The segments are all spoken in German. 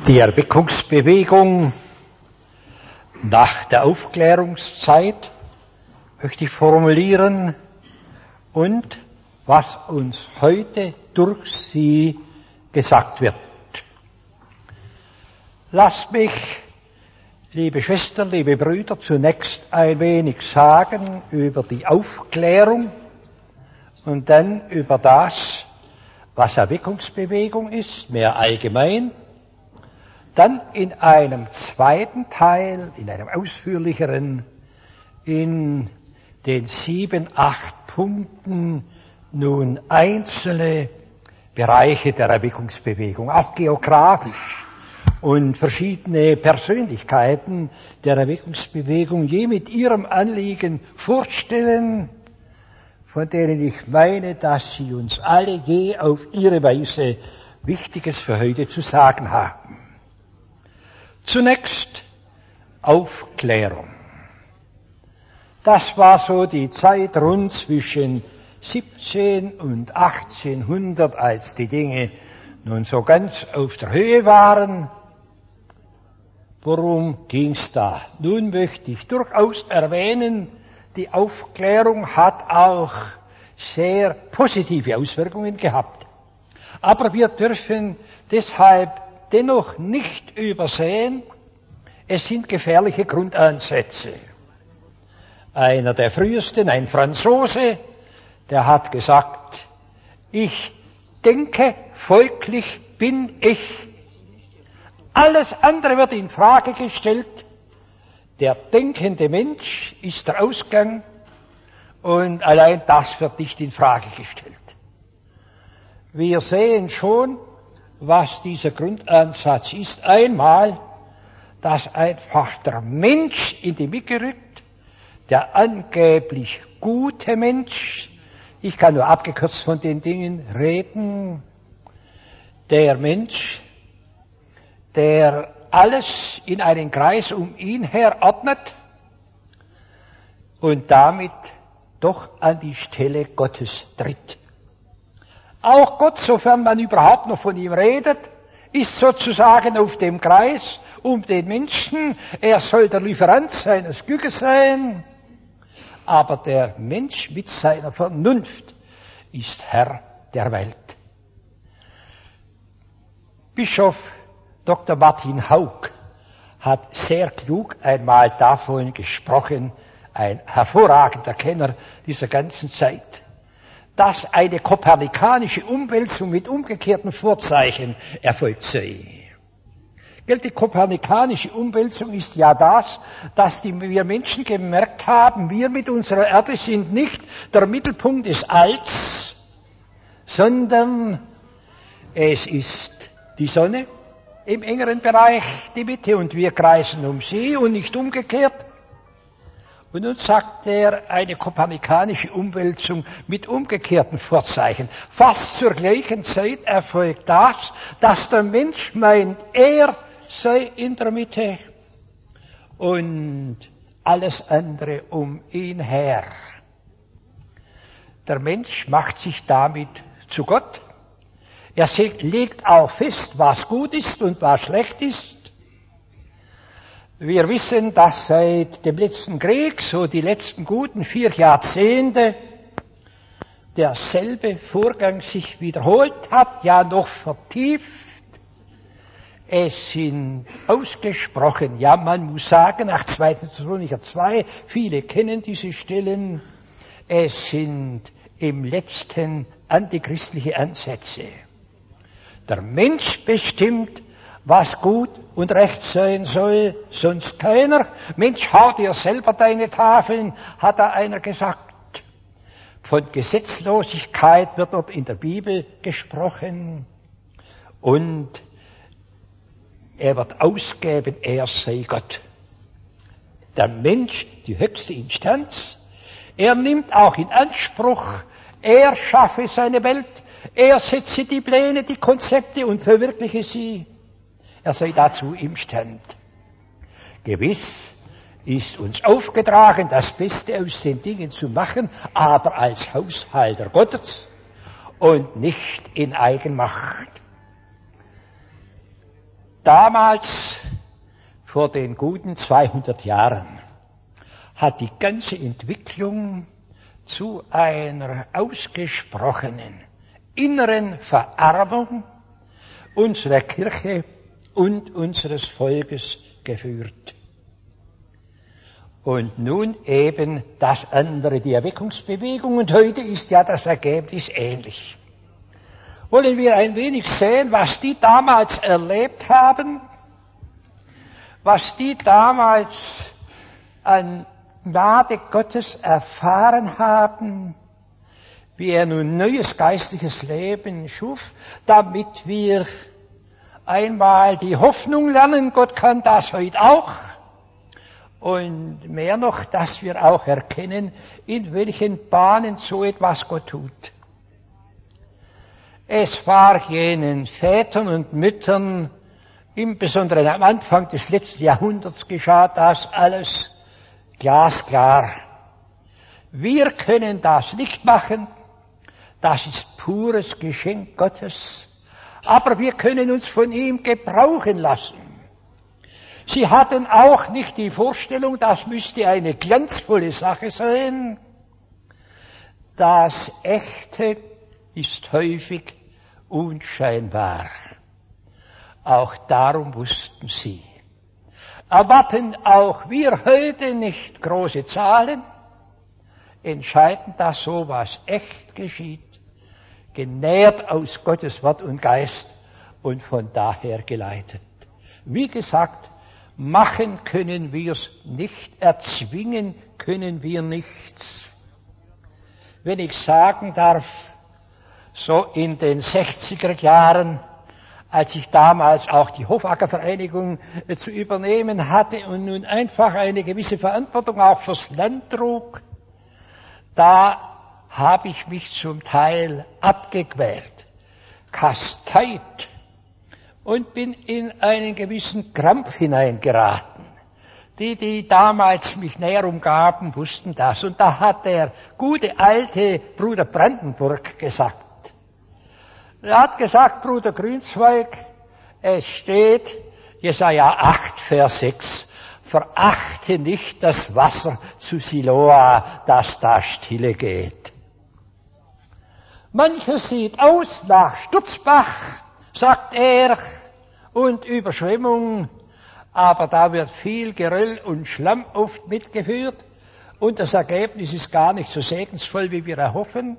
Die Erweckungsbewegung nach der Aufklärungszeit möchte ich formulieren und was uns heute durch sie gesagt wird. Lasst mich, liebe Schwestern, liebe Brüder, zunächst ein wenig sagen über die Aufklärung und dann über das, was Erweckungsbewegung ist, mehr allgemein. Dann in einem zweiten Teil, in einem ausführlicheren, in den 7, 8 Punkten nun einzelne Bereiche der Erweckungsbewegung, auch geografisch, und verschiedene Persönlichkeiten der Erweckungsbewegung je mit ihrem Anliegen vorstellen, von denen ich meine, dass sie uns alle je auf ihre Weise Wichtiges für heute zu sagen haben. Zunächst Aufklärung. Das war so die Zeit rund zwischen 17 und 1800, als die Dinge nun so ganz auf der Höhe waren. Worum ging's da? Nun möchte ich durchaus erwähnen, die Aufklärung hat auch sehr positive Auswirkungen gehabt. Aber wir dürfen deshalb dennoch nicht übersehen, es sind gefährliche Grundansätze. Einer der frühesten, ein Franzose, der hat gesagt, ich denke, folglich bin ich. Alles andere wird in Frage gestellt. Der denkende Mensch ist der Ausgang und allein das wird nicht in Frage gestellt. Wir sehen schon, was dieser Grundansatz ist. Einmal, dass einfach der Mensch in die Mitte rückt, der angeblich gute Mensch, ich kann nur abgekürzt von den Dingen reden, der Mensch, der alles in einen Kreis um ihn her ordnet und damit doch an die Stelle Gottes tritt. Auch Gott, sofern man überhaupt noch von ihm redet, ist sozusagen auf dem Kreis um den Menschen. Er soll der Lieferant seines Glückes sein, aber der Mensch mit seiner Vernunft ist Herr der Welt. Bischof Dr. Martin Hauck hat sehr klug einmal davon gesprochen, ein hervorragender Kenner dieser ganzen Zeit, dass eine kopernikanische Umwälzung mit umgekehrten Vorzeichen erfolgt sei. Die kopernikanische Umwälzung ist ja das, dass wir Menschen gemerkt haben, wir mit unserer Erde sind nicht der Mittelpunkt des Alls, sondern es ist die Sonne im engeren Bereich, die Mitte, und wir kreisen um sie und nicht umgekehrt. Und nun sagt er, eine kopernikanische Umwälzung mit umgekehrten Vorzeichen. Fast zur gleichen Zeit erfolgt das, dass der Mensch meint, er sei in der Mitte und alles andere um ihn her. Der Mensch macht sich damit zu Gott. Er legt auch fest, was gut ist und was schlecht ist. Wir wissen, dass seit dem letzten Krieg, so die letzten guten 4 Jahrzehnte, derselbe Vorgang sich wiederholt hat, ja noch vertieft. Es sind ausgesprochen, ja man muss sagen, nach 2. Thessalonicher 2, viele kennen diese Stellen, es sind im letzten antichristliche Ansätze. Der Mensch bestimmt, was gut und recht sein soll, sonst keiner. Mensch, hau dir selber deine Tafeln, hat da einer gesagt. Von Gesetzlosigkeit wird dort in der Bibel gesprochen und er wird ausgeben, er sei Gott. Der Mensch, die höchste Instanz, er nimmt auch in Anspruch, er schaffe seine Welt, er setze die Pläne, die Konzepte und verwirkliche sie. Er sei dazu imstand. Gewiss ist uns aufgetragen, das Beste aus den Dingen zu machen, aber als Haushalter Gottes und nicht in Eigenmacht. Damals, vor den guten 200 Jahren, hat die ganze Entwicklung zu einer ausgesprochenen inneren Verarmung unserer Kirche und unseres Volkes geführt. Und nun eben das andere, die Erweckungsbewegung, und heute ist ja das Ergebnis ähnlich. Wollen wir ein wenig sehen, was die damals erlebt haben, was die damals an Gnade Gottes erfahren haben, wie er nun neues geistliches Leben schuf, damit wir einmal die Hoffnung lernen, Gott kann das heute auch, und mehr noch, dass wir auch erkennen, in welchen Bahnen so etwas Gott tut. Es war jenen Vätern und Müttern, im Besonderen am Anfang des letzten Jahrhunderts geschah das alles glasklar. Wir können das nicht machen, das ist pures Geschenk Gottes, aber wir können uns von ihm gebrauchen lassen. Sie hatten auch nicht die Vorstellung, das müsste eine glanzvolle Sache sein. Das Echte ist häufig unscheinbar. Auch darum wussten sie. Erwarten auch wir heute nicht große Zahlen, entscheidend, dass sowas echt geschieht, genährt aus Gottes Wort und Geist und von daher geleitet. Wie gesagt, machen können wir's nicht, erzwingen können wir nichts. Wenn ich sagen darf, so in den 60er Jahren, als ich damals auch die Hofackervereinigung zu übernehmen hatte und nun einfach eine gewisse Verantwortung auch fürs Land trug, da habe ich mich zum Teil abgequält, kasteit und bin in einen gewissen Krampf hineingeraten. Die damals mich näher umgaben, wussten das. Und da hat der gute alte Bruder Brandenburg gesagt, er hat gesagt, Bruder Grünzweig, es steht, Jesaja 8, Vers 6, verachte nicht das Wasser zu Siloa, das da stille geht. Manches sieht aus nach Sturzbach, sagt er, und Überschwemmung, aber da wird viel Geröll und Schlamm oft mitgeführt und das Ergebnis ist gar nicht so segensvoll, wie wir erhoffen.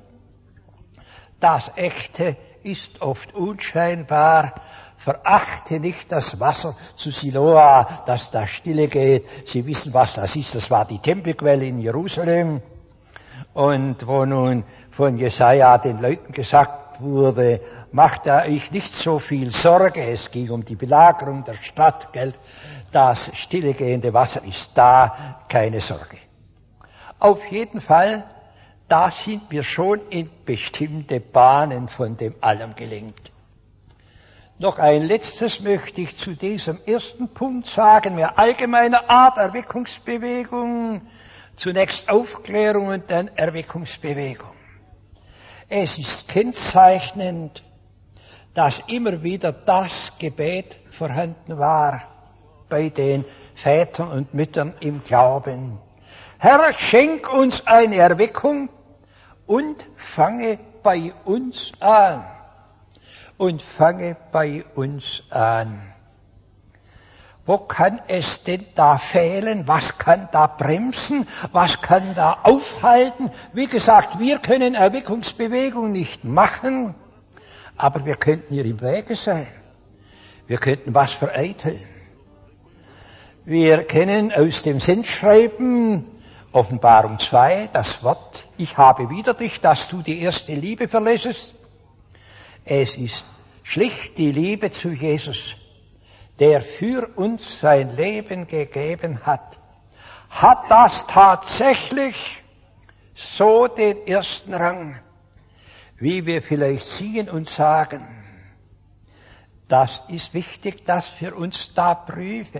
Das Echte ist oft unscheinbar. Verachte nicht das Wasser zu Siloa, das da stille geht. Sie wissen, was das ist. Das war die Tempelquelle in Jerusalem. Und wo nun von Jesaja den Leuten gesagt wurde, macht euch nicht so viel Sorge. Es ging um die Belagerung der Stadt, gell? Das stillegehende Wasser ist da, keine Sorge. Auf jeden Fall, da sind wir schon in bestimmte Bahnen von dem allem gelenkt. Noch ein letztes möchte ich zu diesem ersten Punkt sagen, mehr allgemeiner Art Erweckungsbewegung, zunächst Aufklärung und dann Erweckungsbewegung. Es ist kennzeichnend, dass immer wieder das Gebet vorhanden war bei den Vätern und Müttern im Glauben. Herr, schenk uns eine Erweckung und fange bei uns an. Und fange bei uns an. Wo kann es denn da fehlen? Was kann da bremsen? Was kann da aufhalten? Wie gesagt, wir können Erweckungsbewegung nicht machen, aber wir könnten ihr im Wege sein. Wir könnten was vereiteln. Wir kennen aus dem Sendschreiben Offenbarung 2 das Wort, ich habe wider dich, dass du die erste Liebe verlässest. Es ist schlicht die Liebe zu Jesus, der für uns sein Leben gegeben hat. Hat das tatsächlich so den ersten Rang, wie wir vielleicht singen und sagen? Das ist wichtig, dass wir uns da prüfen.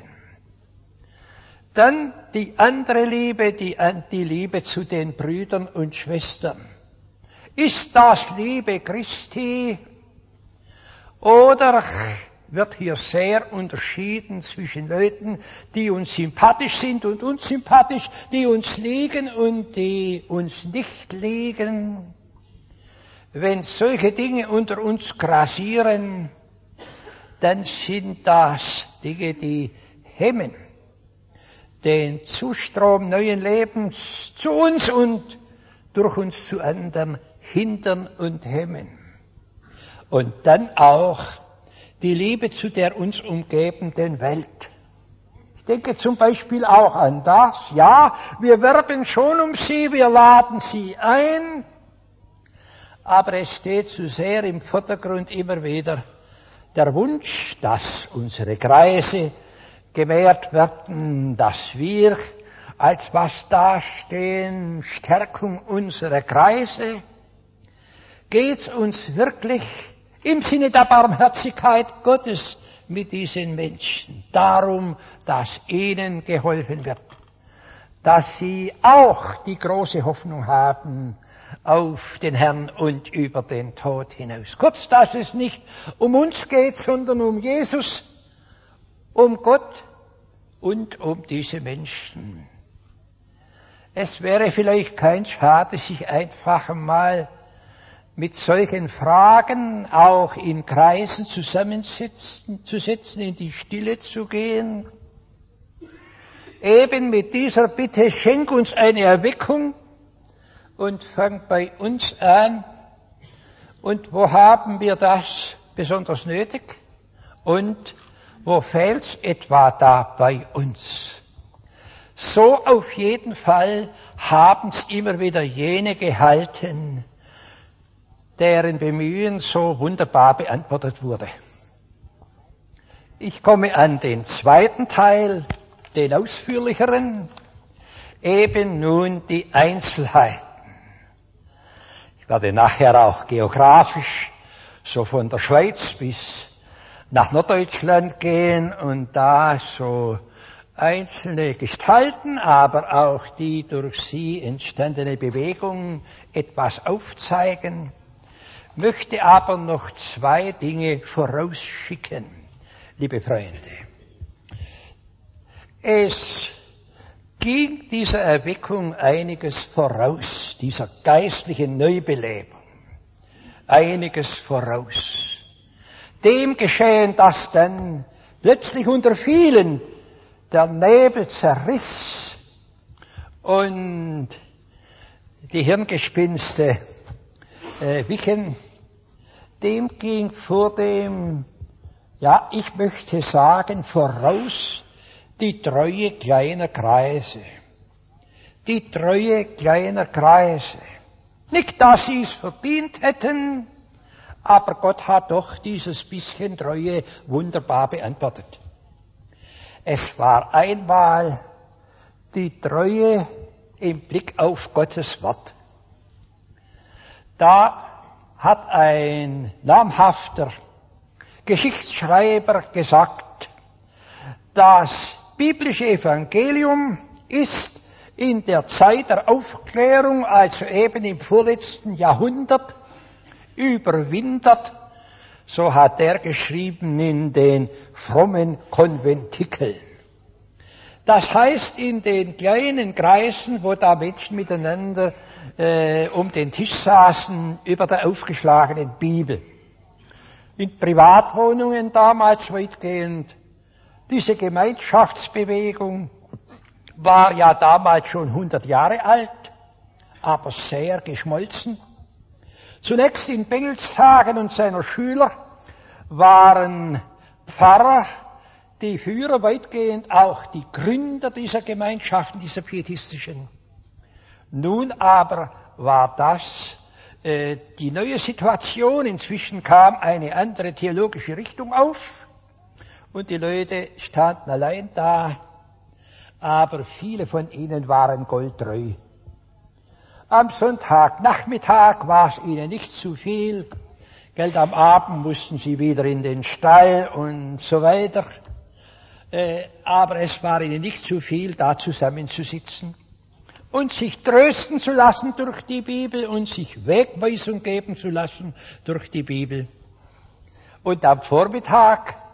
Dann die andere Liebe, die Liebe zu den Brüdern und Schwestern. Ist das Liebe Christi? Oder wird hier sehr unterschieden zwischen Leuten, die uns sympathisch sind und unsympathisch, die uns liegen und die uns nicht liegen. Wenn solche Dinge unter uns grassieren, dann sind das Dinge, die hemmen den Zustrom neuen Lebens zu uns und durch uns zu anderen hindern und hemmen. Und dann auch die Liebe zu der uns umgebenden Welt. Ich denke zum Beispiel auch an das, ja, wir werben schon um sie, wir laden sie ein, aber es steht zu sehr im Vordergrund immer wieder der Wunsch, dass unsere Kreise gewährt werden, dass wir als was dastehen, Stärkung unserer Kreise. Geht's uns wirklich im Sinne der Barmherzigkeit Gottes mit diesen Menschen darum, dass ihnen geholfen wird, dass sie auch die große Hoffnung haben auf den Herrn und über den Tod hinaus. Kurz, dass es nicht um uns geht, sondern um Jesus, um Gott und um diese Menschen. Es wäre vielleicht kein Schade, sich einfach mal mit solchen Fragen auch in Kreisen zusammenzusetzen, in die Stille zu gehen. Eben mit dieser Bitte, schenk uns eine Erweckung und fang bei uns an. Und wo haben wir das besonders nötig? Und wo fehlt's etwa da bei uns? So auf jeden Fall haben's immer wieder jene gehalten, deren Bemühen so wunderbar beantwortet wurde. Ich komme an den zweiten Teil, den ausführlicheren, eben nun die Einzelheiten. Ich werde nachher auch geografisch so von der Schweiz bis nach Norddeutschland gehen und da so einzelne Gestalten, aber auch die durch sie entstandene Bewegung etwas aufzeigen, möchte aber noch zwei Dinge vorausschicken, liebe Freunde. Es ging dieser Erweckung einiges voraus, dieser geistlichen Neubelebung, einiges voraus. Dem geschehen, dass dann plötzlich unter vielen der Nebel zerriss und die Hirngespinste wichen. Dem ging vor dem, ja, ich möchte sagen, voraus die Treue kleiner Kreise. Die Treue kleiner Kreise. Nicht, dass sie es verdient hätten, aber Gott hat doch dieses bisschen Treue wunderbar beantwortet. Es war einmal die Treue im Blick auf Gottes Wort. Da hat ein namhafter Geschichtsschreiber gesagt, das biblische Evangelium ist in der Zeit der Aufklärung, also eben im vorletzten Jahrhundert, überwintert, so hat er geschrieben in den frommen Konventikeln. Das heißt, in den kleinen Kreisen, wo da Menschen miteinander um den Tisch saßen, über der aufgeschlagenen Bibel. In Privatwohnungen damals weitgehend. Diese Gemeinschaftsbewegung war ja damals schon 100 Jahre alt, aber sehr geschmolzen. Zunächst in Bengelshagen und seiner Schüler waren Pfarrer, die Führer, weitgehend auch die Gründer dieser Gemeinschaften, dieser pietistischen. Nun aber war das die neue Situation. Inzwischen kam eine andere theologische Richtung auf und die Leute standen allein da, aber viele von ihnen waren goldtreu. Am Sonntagnachmittag war es ihnen nicht zu viel, Geld am Abend mussten sie wieder in den Stall und so weiter, aber es war ihnen nicht zu viel, da zusammenzusitzen und sich trösten zu lassen durch die Bibel und sich Wegweisung geben zu lassen durch die Bibel. Und am Vormittag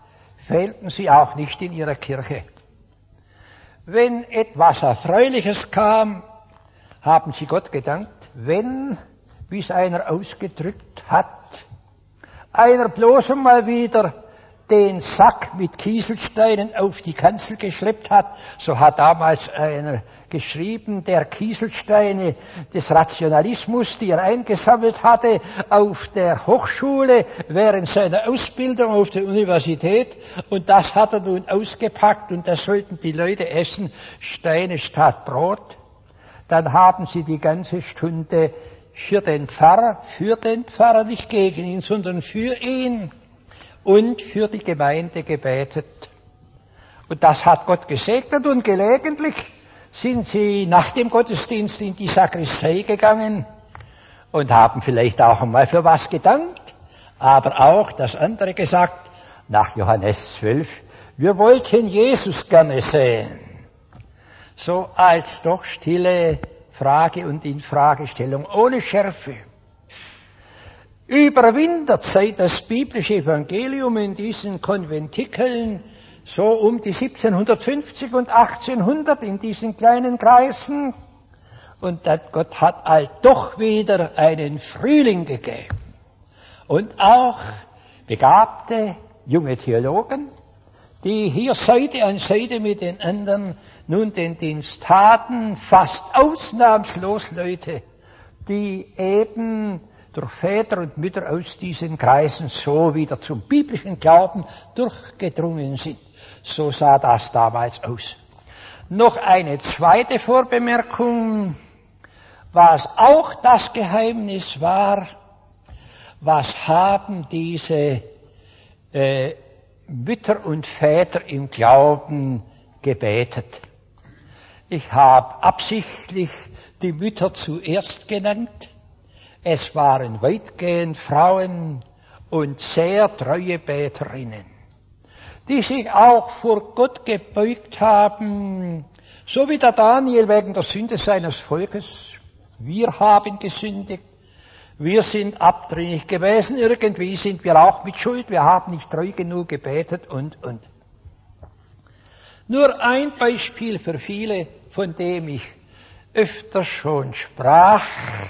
fehlten sie auch nicht in ihrer Kirche. Wenn etwas Erfreuliches kam, haben sie Gott gedankt. Wenn, wie es einer ausgedrückt hat, einer bloß einmal wieder den Sack mit Kieselsteinen auf die Kanzel geschleppt hat, so hat damals einer geschrieben, der Kieselsteine des Rationalismus, die er eingesammelt hatte auf der Hochschule während seiner Ausbildung auf der Universität, und das hat er nun ausgepackt und das sollten die Leute essen, Steine statt Brot. Dann haben sie die ganze Stunde für den Pfarrer, nicht gegen ihn, sondern für ihn und für die Gemeinde gebetet. Und das hat Gott gesegnet, und gelegentlich sind sie nach dem Gottesdienst in die Sakristei gegangen und haben vielleicht auch einmal für was gedankt, aber auch das andere gesagt, nach Johannes 12, wir wollten Jesus gerne sehen. So als doch stille Frage und Infragestellung, ohne Schärfe. Überwintert sei das biblische Evangelium in diesen Konventikeln so um die 1750 und 1800 in diesen kleinen Kreisen. Und Gott hat doch wieder einen Frühling gegeben. Und auch begabte junge Theologen, die hier Seite an Seite mit den anderen nun den Dienst taten, fast ausnahmslos Leute, die eben durch Väter und Mütter aus diesen Kreisen so wieder zum biblischen Glauben durchgedrungen sind. So sah das damals aus. Noch eine zweite Vorbemerkung, was auch das Geheimnis war, was haben diese Mütter und Väter im Glauben gebetet. Ich habe absichtlich die Mütter zuerst genannt. Es waren weitgehend Frauen und sehr treue Beterinnen, die sich auch vor Gott gebeugt haben, so wie der Daniel wegen der Sünde seines Volkes. Wir haben gesündigt, wir sind abtrünnig gewesen, irgendwie sind wir auch mit Schuld, wir haben nicht treu genug gebetet und. Nur ein Beispiel für viele, von dem ich öfter schon sprach.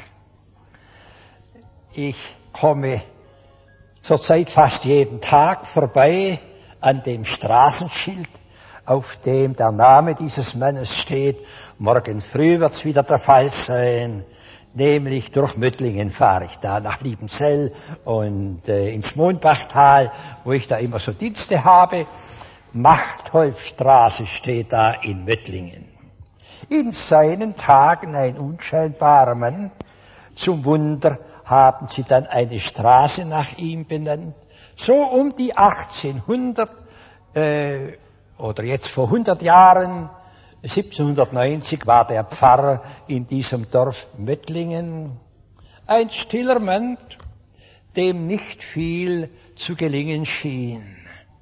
Ich komme zurzeit fast jeden Tag vorbei an dem Straßenschild, auf dem der Name dieses Mannes steht. Morgen früh wird's wieder der Fall sein, nämlich durch Möttlingen fahre ich da nach Liebenzell und ins Mohnbachtal, wo ich da immer so Dienste habe. Machtolfstraße steht da in Möttlingen. In seinen Tagen ein unscheinbarer Mann. Zum Wunder haben sie dann eine Straße nach ihm benannt. So um die 1800 oder jetzt vor 100 Jahren, 1790 war der Pfarrer in diesem Dorf Möttlingen. Ein stiller Mann, dem nicht viel zu gelingen schien.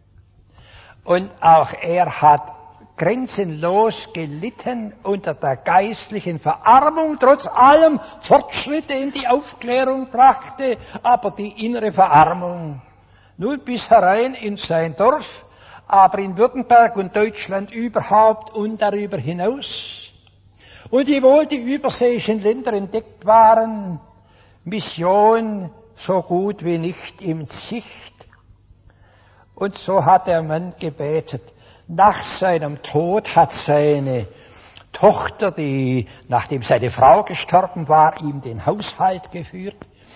Und auch er hat grenzenlos gelitten unter der geistlichen Verarmung, trotz allem Fortschritte in die Aufklärung brachte, aber die innere Verarmung nun bis herein in sein Dorf, aber in Württemberg und Deutschland überhaupt und darüber hinaus. Und wiewohl die überseeischen Länder entdeckt waren, Mission so gut wie nicht in Sicht. Und so hat der Mann gebetet. Nach seinem Tod hat seine Tochter, die, nachdem seine Frau gestorben war, ihm den Haushalt geführt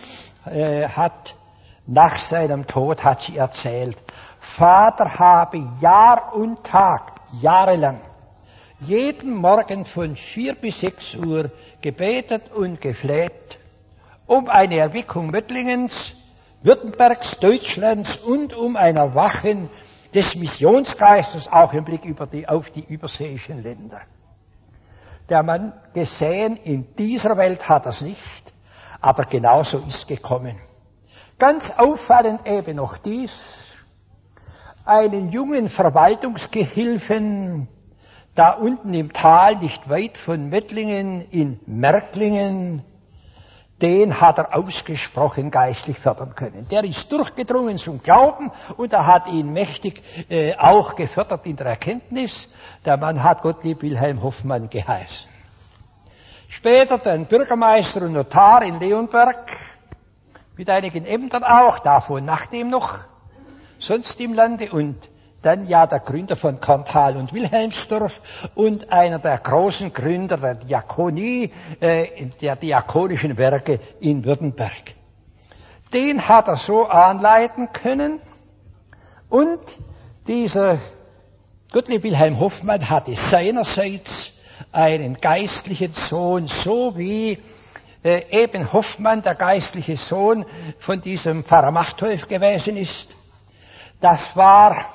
hat. Nach seinem Tod hat sie erzählt, Vater habe Jahr und Tag, jahrelang, jeden Morgen von 4 bis 6 Uhr gebetet und gefleht, um eine Erweckung Möttlingens, Württembergs, Deutschlands und um ein Erwachen des Missionsgeistes, auch im Blick auf die überseeischen Länder. Der Mann gesehen, in dieser Welt hat er es nicht, aber genauso ist gekommen. Ganz auffallend eben noch dies, einen jungen Verwaltungsgehilfen, da unten im Tal, nicht weit von Möttlingen, in Märklingen, den hat er ausgesprochen geistlich fördern können. Der ist durchgedrungen zum Glauben und er hat ihn mächtig auch gefördert in der Erkenntnis. Der Mann hat Gottlieb Wilhelm Hoffmann geheißen. Später dann Bürgermeister und Notar in Leonberg, mit einigen Ämtern auch, davon nach dem noch, sonst im Lande, und dann ja der Gründer von Korntal und Wilhelmsdorf und einer der großen Gründer der Diakonie, der diakonischen Werke in Württemberg. Den hat er so anleiten können, und dieser Gottlieb Wilhelm Hoffmann hatte seinerseits einen geistlichen Sohn, so wie eben Hoffmann der geistliche Sohn von diesem Pfarrer Machtolf gewesen ist. Das war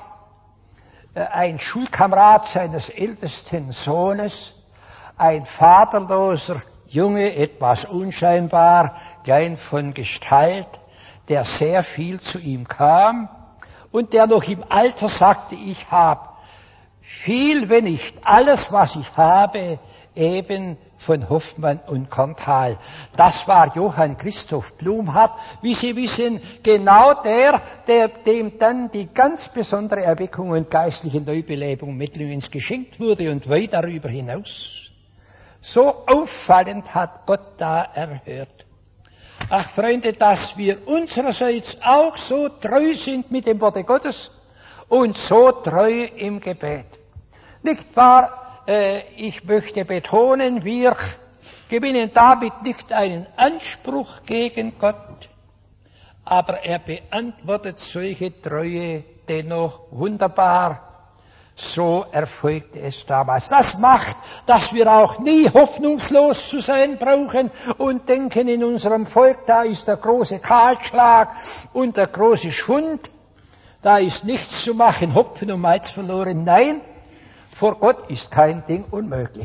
ein Schulkamerad seines ältesten Sohnes, ein vaterloser Junge, etwas unscheinbar, klein von Gestalt, der sehr viel zu ihm kam und der noch im Alter sagte, ich habe viel, wenn nicht alles, was ich habe, eben von Hoffmann und Korntal. Das war Johann Christoph Blumhardt, wie Sie wissen, genau dem dann die ganz besondere Erweckung und geistliche Neubelebung Mettlingens geschenkt wurde und weit darüber hinaus. So auffallend hat Gott da erhört. Ach Freunde, dass wir unsererseits auch so treu sind mit dem Worte Gottes und so treu im Gebet. Nicht wahr? Ich möchte betonen, wir gewinnen damit nicht einen Anspruch gegen Gott, aber er beantwortet solche Treue dennoch wunderbar. So erfolgte es damals. Das macht, dass wir auch nie hoffnungslos zu sein brauchen und denken, in unserem Volk, da ist der große Kahlschlag und der große Schwund, da ist nichts zu machen, Hopfen und Malz verloren. Nein, vor Gott ist kein Ding unmöglich.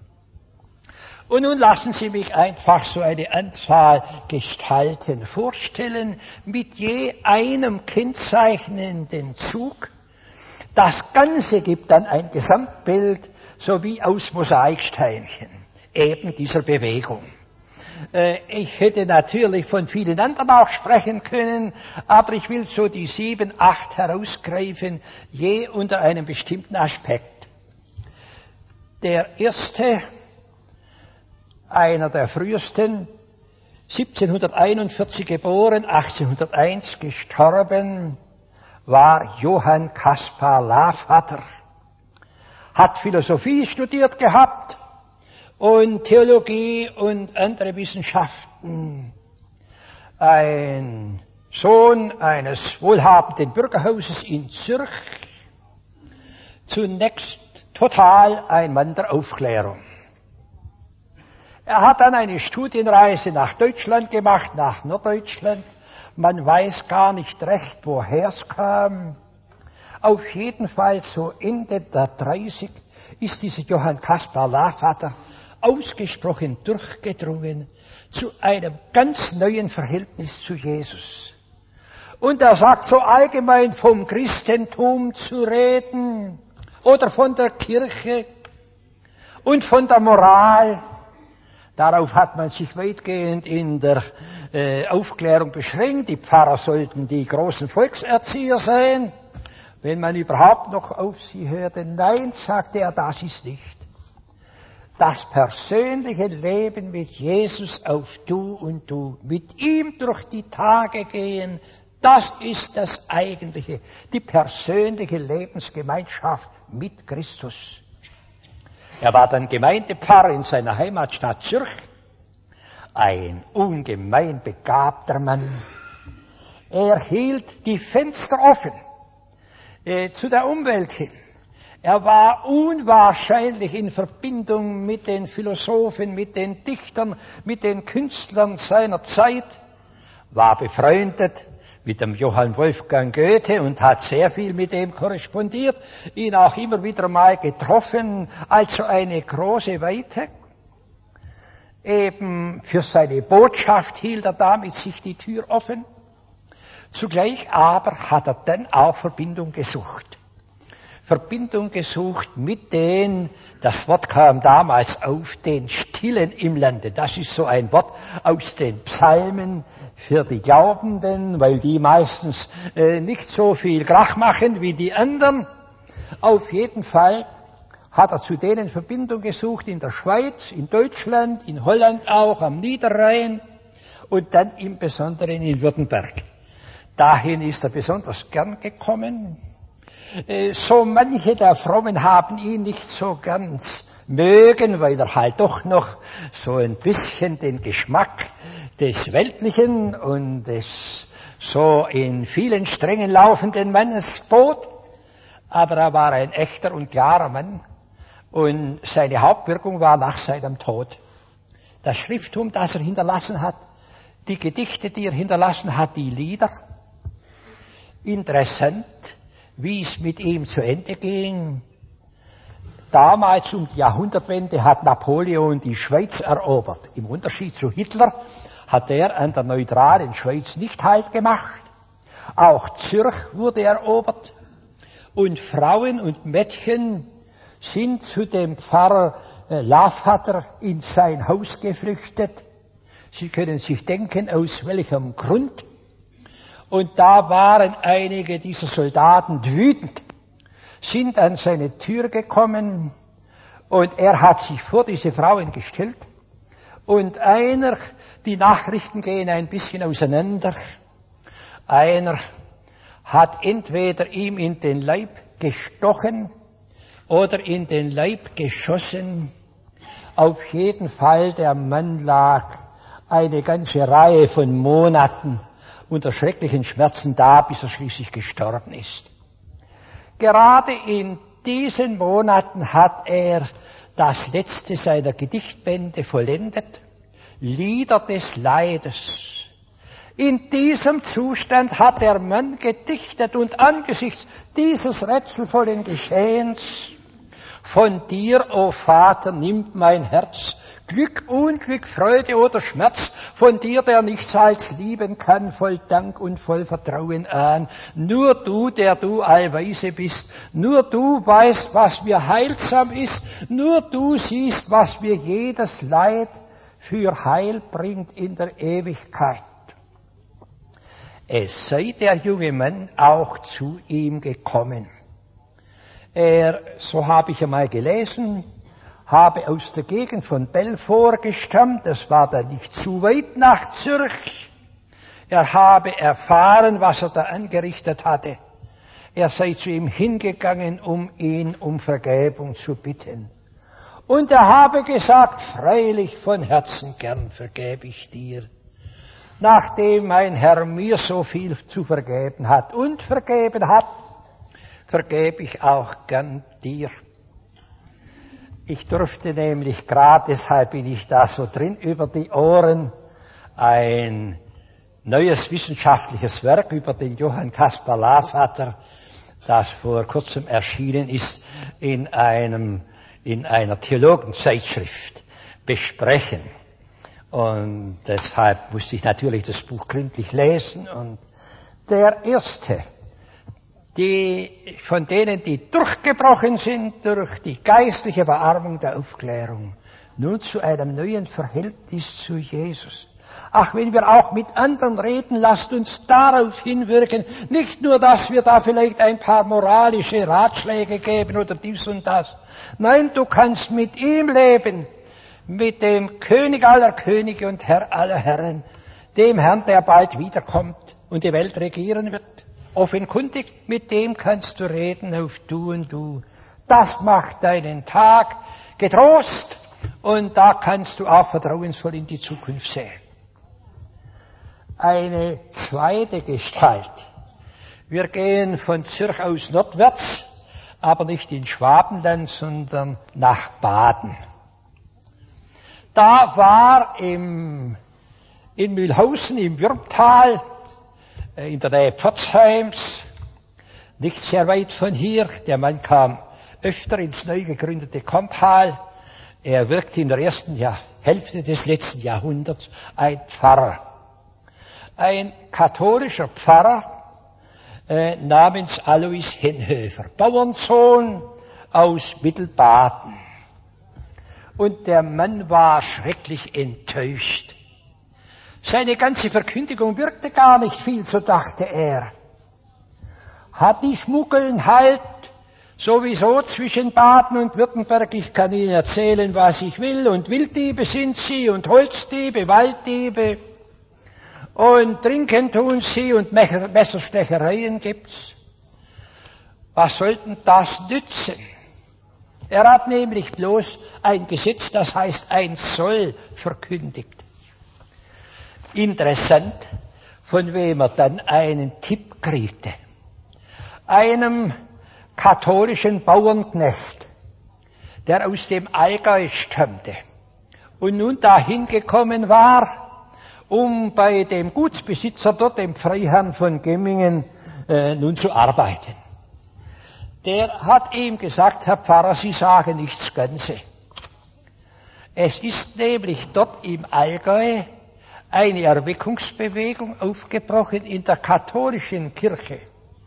Und nun lassen Sie mich einfach so eine Anzahl Gestalten vorstellen, mit je einem kennzeichnenden Zug. Das Ganze gibt dann ein Gesamtbild, so wie aus Mosaiksteinchen, eben dieser Bewegung. Ich hätte natürlich von vielen anderen auch sprechen können, aber ich will so die 7, 8 herausgreifen, je unter einem bestimmten Aspekt. Der erste, einer der frühesten, 1741 geboren, 1801 gestorben, war Johann Caspar Lavater. Hat Philosophie studiert gehabt und Theologie und andere Wissenschaften. Ein Sohn eines wohlhabenden Bürgerhauses in Zürich. Zunächst total ein Mann der Aufklärung. Er hat dann eine Studienreise nach Deutschland gemacht, nach Norddeutschland. Man weiß gar nicht recht, woher es kam. Auf jeden Fall so Ende der 30 ist dieser Johann Caspar Lavater ausgesprochen durchgedrungen zu einem ganz neuen Verhältnis zu Jesus. Und er sagt so allgemein vom Christentum zu reden oder von der Kirche und von der Moral. Darauf hat man sich weitgehend in der Aufklärung beschränkt. Die Pfarrer sollten die großen Volkserzieher sein, wenn man überhaupt noch auf sie hörte. Nein, sagte er, das ist nicht. Das persönliche Leben mit Jesus auf Du und Du, mit ihm durch die Tage gehen, das ist das Eigentliche, die persönliche Lebensgemeinschaft mit Christus. Er war dann Gemeindepfarrer in seiner Heimatstadt Zürich, ein ungemein begabter Mann. Er hielt die Fenster offen zu der Umwelt hin. Er war unwahrscheinlich in Verbindung mit den Philosophen, mit den Dichtern, mit den Künstlern seiner Zeit, war befreundet mit dem Johann Wolfgang Goethe und hat sehr viel mit ihm korrespondiert, ihn auch immer wieder mal getroffen, also eine große Weite. Eben für seine Botschaft hielt er damit sich die Tür offen. Zugleich aber hat er dann auch Verbindung gesucht. Verbindung gesucht mit den, das Wort kam damals auf, den Stillen im Lande. Das ist so ein Wort aus den Psalmen für die Glaubenden, weil die meistens nicht so viel Krach machen wie die anderen. Auf jeden Fall hat er zu denen Verbindung gesucht in der Schweiz, in Deutschland, in Holland auch, am Niederrhein und dann im Besonderen in Württemberg. Dahin ist er besonders gern gekommen. So manche der Frommen haben ihn nicht so ganz mögen, weil er halt doch noch so ein bisschen den Geschmack des Weltlichen und des so in vielen Strängen laufenden Mannes bot. Aber er war ein echter und klarer Mann und seine Hauptwirkung war nach seinem Tod. Das Schrifttum, das er hinterlassen hat, die Gedichte, die er hinterlassen hat, die Lieder. Interessant, wie es mit ihm zu Ende ging. Damals um die Jahrhundertwende hat Napoleon die Schweiz erobert. Im Unterschied zu Hitler hat er an der neutralen Schweiz nicht Halt gemacht. Auch Zürich wurde erobert. Und Frauen und Mädchen sind zu dem Pfarrer Lavater in sein Haus geflüchtet. Sie können sich denken, aus welchem Grund. Und da waren einige dieser Soldaten wütend, sind an seine Tür gekommen und er hat sich vor diese Frauen gestellt. Und die Nachrichten gehen ein bisschen auseinander. Einer hat entweder ihm in den Leib gestochen oder in den Leib geschossen. Auf jeden Fall, der Mann lag eine ganze Reihe von Monaten unter schrecklichen Schmerzen da, bis er schließlich gestorben ist. Gerade in diesen Monaten hat er das letzte seiner Gedichtbände vollendet, Lieder des Leides. In diesem Zustand hat der Mann gedichtet und angesichts dieses rätselvollen Geschehens: Von dir, o Vater, nimmt mein Herz Glück, Unglück, Freude oder Schmerz, von dir, der nichts als lieben kann, voll Dank und voll Vertrauen an. Nur du, der du allweise bist, nur du weißt, was mir heilsam ist, nur du siehst, was mir jedes Leid für Heil bringt in der Ewigkeit. Es sei der junge Mann auch zu ihm gekommen. Er, so habe ich einmal gelesen, habe aus der Gegend von Belfort gestammt, das war dann nicht zu weit nach Zürich. Er habe erfahren, was er da angerichtet hatte. Er sei zu ihm hingegangen, um ihn um Vergebung zu bitten. Und er habe gesagt, freilich von Herzen gern vergebe ich dir, nachdem mein Herr mir so viel zu vergeben hat und vergeben hat, vergebe ich auch gern dir. Ich durfte nämlich gerade, deshalb bin ich da so drin, über die Ohren ein neues wissenschaftliches Werk über den Johann Caspar Lavater, das vor kurzem erschienen ist, in einer Theologenzeitschrift besprechen. Und deshalb musste ich natürlich das Buch gründlich lesen. Und der erste, von denen, die durchgebrochen sind durch die geistliche Verarmung der Aufklärung, nun zu einem neuen Verhältnis zu Jesus. Ach, wenn wir auch mit anderen reden, lasst uns darauf hinwirken, nicht nur, dass wir da vielleicht ein paar moralische Ratschläge geben oder dies und das. Nein, du kannst mit ihm leben, mit dem König aller Könige und Herr aller Herren, dem Herrn, der bald wiederkommt und die Welt regieren wird. Offenkundig, mit dem kannst du reden auf Du und Du. Das macht deinen Tag getrost und da kannst du auch vertrauensvoll in die Zukunft sehen. Eine zweite Gestalt. Wir gehen von Zürich aus nordwärts, aber nicht in Schwabenland, sondern nach Baden. Da war in Mühlhausen im Würmtal, in der Nähe Pforzheims, nicht sehr weit von hier. Der Mann kam öfter ins neu gegründete Kompal. Er wirkte in der ersten Hälfte des letzten Jahrhunderts ein Pfarrer. Ein katholischer Pfarrer, namens Alois Henhöfer, Bauernsohn aus Mittelbaden. Und der Mann war schrecklich enttäuscht. Seine ganze Verkündigung wirkte gar nicht viel, so dachte er. Hat die Schmuggeln halt sowieso zwischen Baden und Württemberg? Ich kann Ihnen erzählen, was ich will. Und Wilddiebe sind sie und Holzdiebe, Walddiebe. Und trinken tun sie und Messerstechereien gibt's. Was sollten das nützen? Er hat nämlich bloß ein Gesetz, das heißt ein Soll, verkündigt. Interessant, von wem er dann einen Tipp kriegte. Einem katholischen Bauernknecht, der aus dem Allgäu stammte und nun dahin gekommen war, um bei dem Gutsbesitzer dort, dem Freiherrn von Gemmingen, nun zu arbeiten. Der hat ihm gesagt, Herr Pfarrer, Sie sagen nichts Ganze. Es ist nämlich dort im Allgäu eine Erweckungsbewegung aufgebrochen in der katholischen Kirche.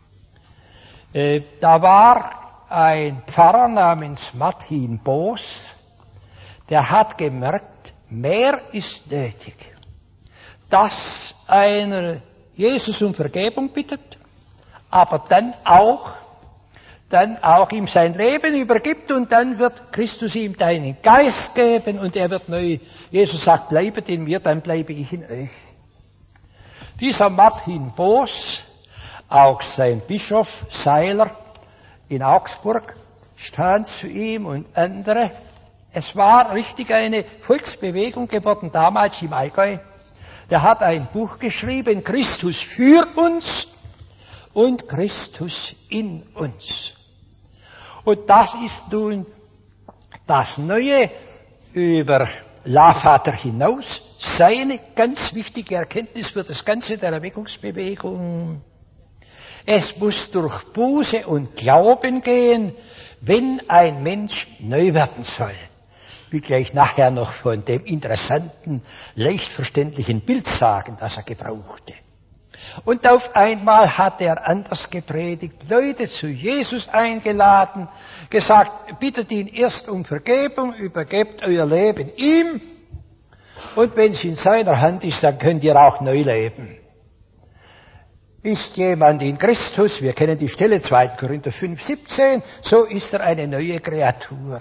Da war ein Pfarrer namens Martin Boos, der hat gemerkt, mehr ist nötig, dass einer Jesus um Vergebung bittet, aber dann auch ihm sein Leben übergibt und dann wird Christus ihm deinen Geist geben und er wird neu. Jesus sagt, bleibet in mir, dann bleibe ich in euch. Dieser Martin Boos, auch sein Bischof Seiler in Augsburg, stand zu ihm und andere. Es war richtig eine Volksbewegung geworden, damals im Allgäu. Der hat ein Buch geschrieben, Christus für uns und Christus in uns. Und das ist nun das Neue über Lavater hinaus, seine ganz wichtige Erkenntnis für das Ganze der Erweckungsbewegung. Es muss durch Buße und Glauben gehen, wenn ein Mensch neu werden soll. Wie gleich nachher noch von dem interessanten, leicht verständlichen Bild sagen, das er gebrauchte. Und auf einmal hat er anders gepredigt, Leute zu Jesus eingeladen, gesagt, bittet ihn erst um Vergebung, übergebt euer Leben ihm und wenn es in seiner Hand ist, dann könnt ihr auch neu leben. Ist jemand in Christus, wir kennen die Stelle 2. Korinther 5,17, so ist er eine neue Kreatur.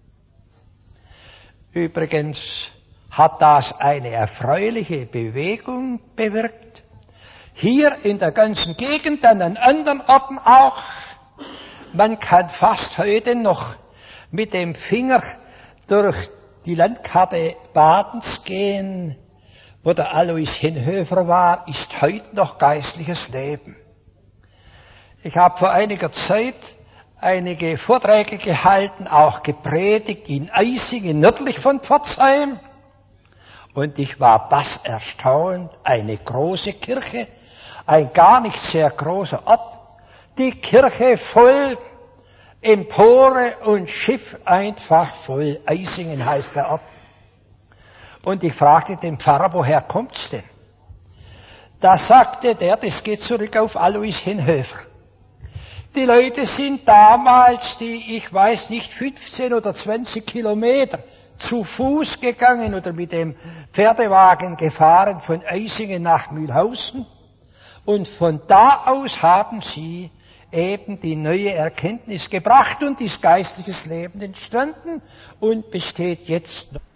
Übrigens hat das eine erfreuliche Bewegung bewirkt. Hier in der ganzen Gegend, an anderen Orten auch. Man kann fast heute noch mit dem Finger durch die Landkarte Badens gehen, wo der Alois Henhöfer war, ist heute noch geistliches Leben. Ich habe vor einiger Zeit einige Vorträge gehalten, auch gepredigt in Eisingen, nördlich von Pforzheim. Und ich war bass erstaunt, eine große Kirche, ein gar nicht sehr großer Ort, die Kirche voll, Empore und Schiff einfach voll. Eisingen heißt der Ort. Und ich fragte den Pfarrer, woher kommt's denn? Da sagte der, das geht zurück auf Alois Henhöfer. Die Leute sind damals, ich weiß nicht, 15 oder 20 Kilometer zu Fuß gegangen oder mit dem Pferdewagen gefahren von Eisingen nach Mühlhausen. Und von da aus haben sie eben die neue Erkenntnis gebracht und ist geistliches Leben entstanden und besteht jetzt noch.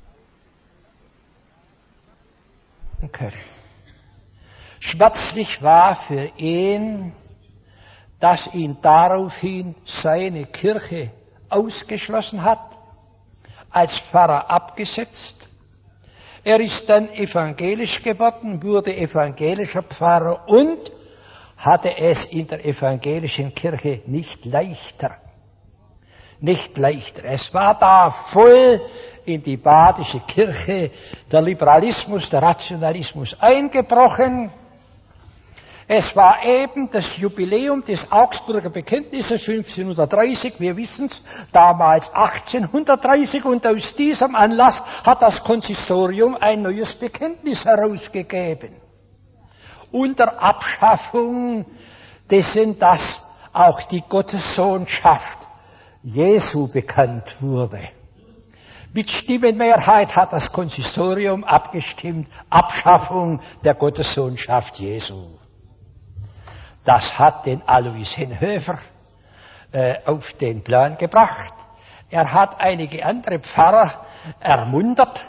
Schmerzlich war für ihn, dass ihn daraufhin seine Kirche ausgeschlossen hat, als Pfarrer abgesetzt. Er ist dann evangelisch geworden, wurde evangelischer Pfarrer und hatte es in der evangelischen Kirche nicht leichter. Nicht leichter. Es war da voll in die badische Kirche der Liberalismus, der Rationalismus eingebrochen. Es war eben das Jubiläum des Augsburger Bekenntnisses 1530, wir wissen's, damals 1830, und aus diesem Anlass hat das Konsistorium ein neues Bekenntnis herausgegeben. Unter Abschaffung dessen, dass auch die Gottessohnschaft Jesu bekannt wurde. Mit Stimmenmehrheit hat das Konsistorium abgestimmt, Abschaffung der Gottessohnschaft Jesu. Das hat den Alois Henhofer auf den Plan gebracht. Er hat einige andere Pfarrer ermuntert,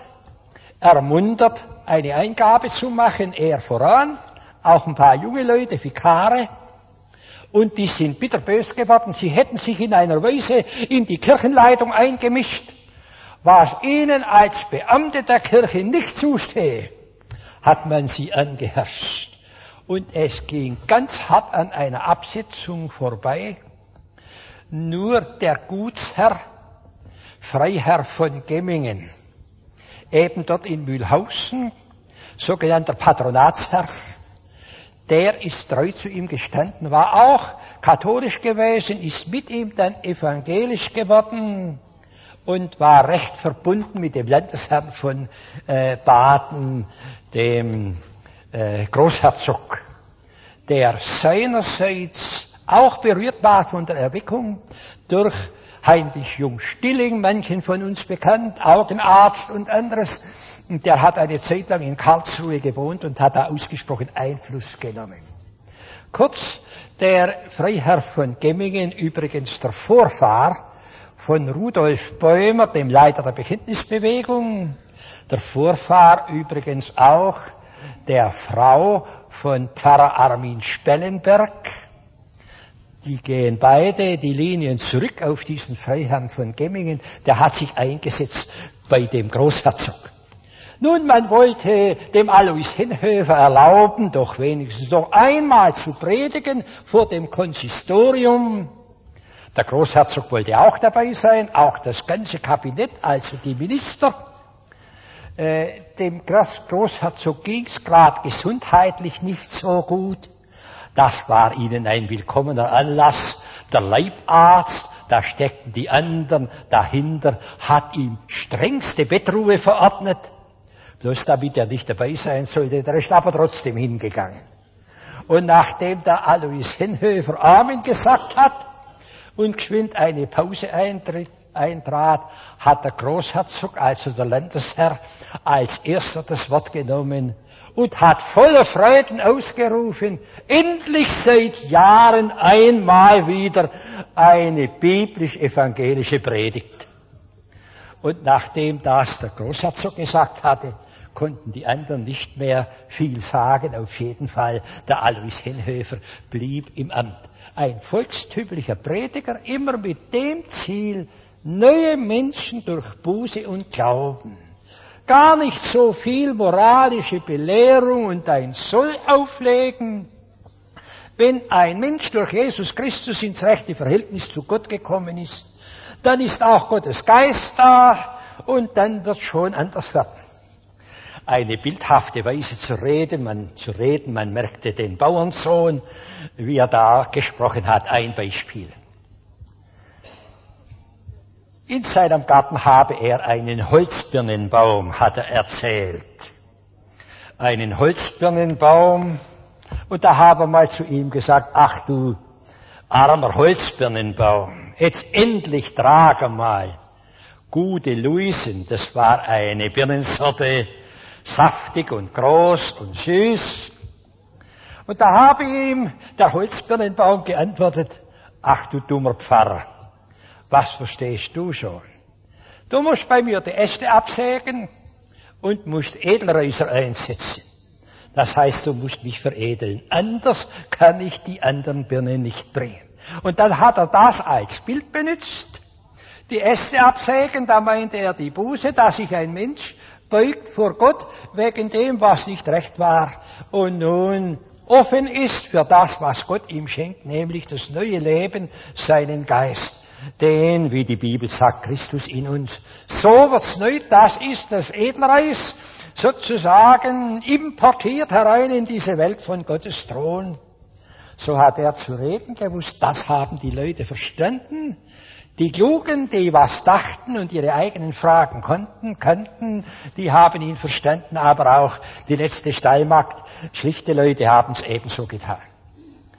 eine Eingabe zu machen, er voran, auch ein paar junge Leute, Vikare, und die sind bitterbös geworden. Sie hätten sich in einer Weise in die Kirchenleitung eingemischt, was ihnen als Beamte der Kirche nicht zustehe, hat man sie angeherrscht. Und es ging ganz hart an einer Absetzung vorbei. Nur der Gutsherr, Freiherr von Gemmingen, eben dort in Mühlhausen, sogenannter Patronatsherr, der ist treu zu ihm gestanden, war auch katholisch gewesen, ist mit ihm dann evangelisch geworden und war recht verbunden mit dem Landesherrn von Baden, dem Großherzog, der seinerseits auch berührt war von der Erweckung durch Heinrich Jung-Stilling, manchen von uns bekannt, Augenarzt und anderes. Und der hat eine Zeit lang in Karlsruhe gewohnt und hat da ausgesprochen Einfluss genommen. Kurz, der Freiherr von Gemmingen, übrigens der Vorfahr von Rudolf Bäumer, dem Leiter der Bekenntnisbewegung, der Vorfahr übrigens auch der Frau von Pfarrer Armin Spellenberg. Die gehen beide die Linien zurück auf diesen Freiherrn von Gemmingen. Der hat sich eingesetzt bei dem Großherzog. Nun, man wollte dem Alois Henhofer erlauben, doch wenigstens noch einmal zu predigen vor dem Konsistorium. Der Großherzog wollte auch dabei sein, auch das ganze Kabinett, also die Minister. Dem Großherzog ging's gerade gesundheitlich nicht so gut. Das war ihnen ein willkommener Anlass. Der Leibarzt, da steckten die anderen dahinter, hat ihm strengste Bettruhe verordnet. Bloß damit er nicht dabei sein sollte, der ist aber trotzdem hingegangen. Und nachdem der Alois Henhofer Amen gesagt hat und geschwind eine Pause eintrat, hat der Großherzog, also der Landesherr, als erster das Wort genommen und hat voller Freuden ausgerufen, endlich seit Jahren einmal wieder eine biblisch-evangelische Predigt. Und nachdem das der Großherzog gesagt hatte, konnten die anderen nicht mehr viel sagen. Auf jeden Fall, der Alois Henhofer blieb im Amt. Ein volkstümlicher Prediger, immer mit dem Ziel, neue Menschen durch Buße und Glauben. Gar nicht so viel moralische Belehrung und ein Soll auflegen. Wenn ein Mensch durch Jesus Christus ins rechte Verhältnis zu Gott gekommen ist, dann ist auch Gottes Geist da und dann wird schon anders werden. Eine bildhafte Weise zu reden, man merkte den Bauernsohn, wie er da gesprochen hat. Ein Beispiel. In seinem Garten habe er einen Holzbirnenbaum, hat er erzählt. Einen Holzbirnenbaum. Und da habe er mal zu ihm gesagt, ach du armer Holzbirnenbaum, jetzt endlich trage mal gute Luisen. Das war eine Birnensorte, saftig und groß und süß. Und da habe ihm der Holzbirnenbaum geantwortet, ach du dummer Pfarrer, was verstehst du schon? Du musst bei mir die Äste absägen und musst Edelreiser einsetzen. Das heißt, du musst mich veredeln. Anders kann ich die anderen Birnen nicht bringen. Und dann hat er das als Bild benutzt. Die Äste absägen, da meinte er die Buße, dass sich ein Mensch beugt vor Gott wegen dem, was nicht recht war. Und nun offen ist für das, was Gott ihm schenkt, nämlich das neue Leben, seinen Geist. Den, wie die Bibel sagt, Christus in uns. So wird's neu, das ist das Edelreis, sozusagen importiert herein in diese Welt von Gottes Thron. So hat er zu reden gewusst, das haben die Leute verstanden. Die Klugen, die was dachten und ihre eigenen Fragen kannten, die haben ihn verstanden, aber auch die letzte Stallmagd, schlichte Leute haben es ebenso getan.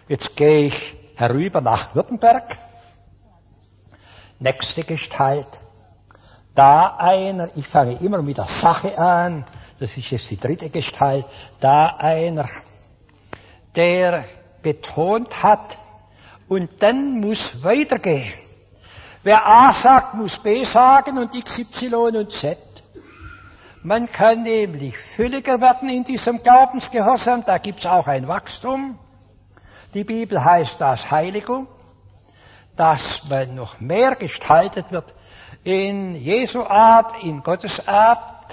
Jetzt gehe ich herüber nach Württemberg. Nächste Gestalt. Da einer, ich fange immer mit der Sache an, das ist jetzt die dritte Gestalt, da einer, der betont hat, und dann muss weitergehen. Wer A sagt, muss B sagen und X, Y und Z. Man kann nämlich fülliger werden in diesem Glaubensgehorsam, da gibt's auch ein Wachstum. Die Bibel heißt das Heiligung, dass man noch mehr gestaltet wird in Jesu Art, in Gottes Art.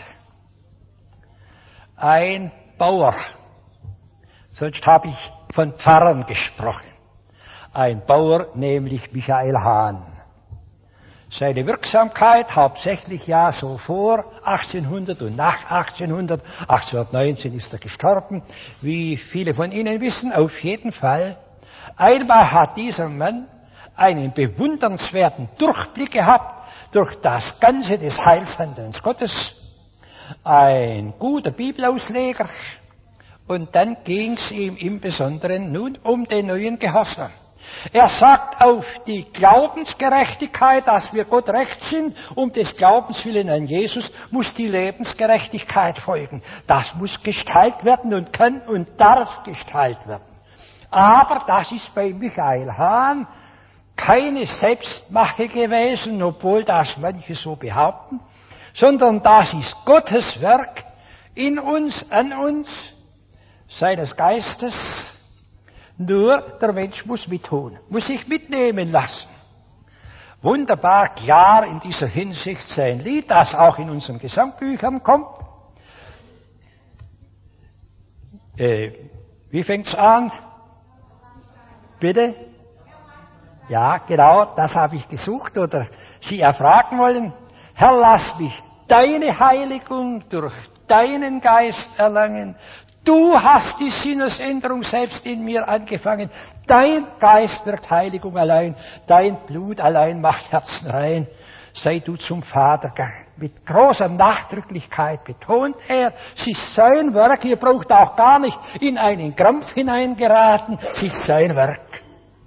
Ein Bauer, sonst habe ich von Pfarrern gesprochen. Ein Bauer, nämlich Michael Hahn. Seine Wirksamkeit hauptsächlich ja so vor 1800 und nach 1800. 1819 ist er gestorben, wie viele von Ihnen wissen, auf jeden Fall. Einmal hat dieser Mann einen bewundernswerten Durchblick gehabt durch das Ganze des Heilshandelns Gottes. Ein guter Bibelausleger. Und dann ging's ihm im Besonderen nun um den neuen Gehorsam. Er sagt auf die Glaubensgerechtigkeit, dass wir Gott recht sind, um des Glaubens willen an Jesus, muss die Lebensgerechtigkeit folgen. Das muss gestaltet werden und kann und darf gestaltet werden. Aber das ist bei Michael Hahn keine Selbstmache gewesen, obwohl das manche so behaupten, sondern das ist Gottes Werk in uns, an uns, seines Geistes. Nur der Mensch muss mittun, muss sich mitnehmen lassen. Wunderbar klar in dieser Hinsicht sein Lied, das auch in unseren Gesangbüchern kommt. Wie fängt's an? Bitte? Ja, genau, das habe ich gesucht oder Sie erfragen wollen. Herr, lass mich deine Heiligung durch deinen Geist erlangen. Du hast die Sinnesänderung selbst in mir angefangen. Dein Geist wirkt Heiligung allein. Dein Blut allein macht Herzen rein. Sei du zum Vater gegangen. Mit großer Nachdrücklichkeit betont er, es ist sein Werk. Ihr braucht auch gar nicht in einen Krampf hineingeraten. Es ist sein Werk.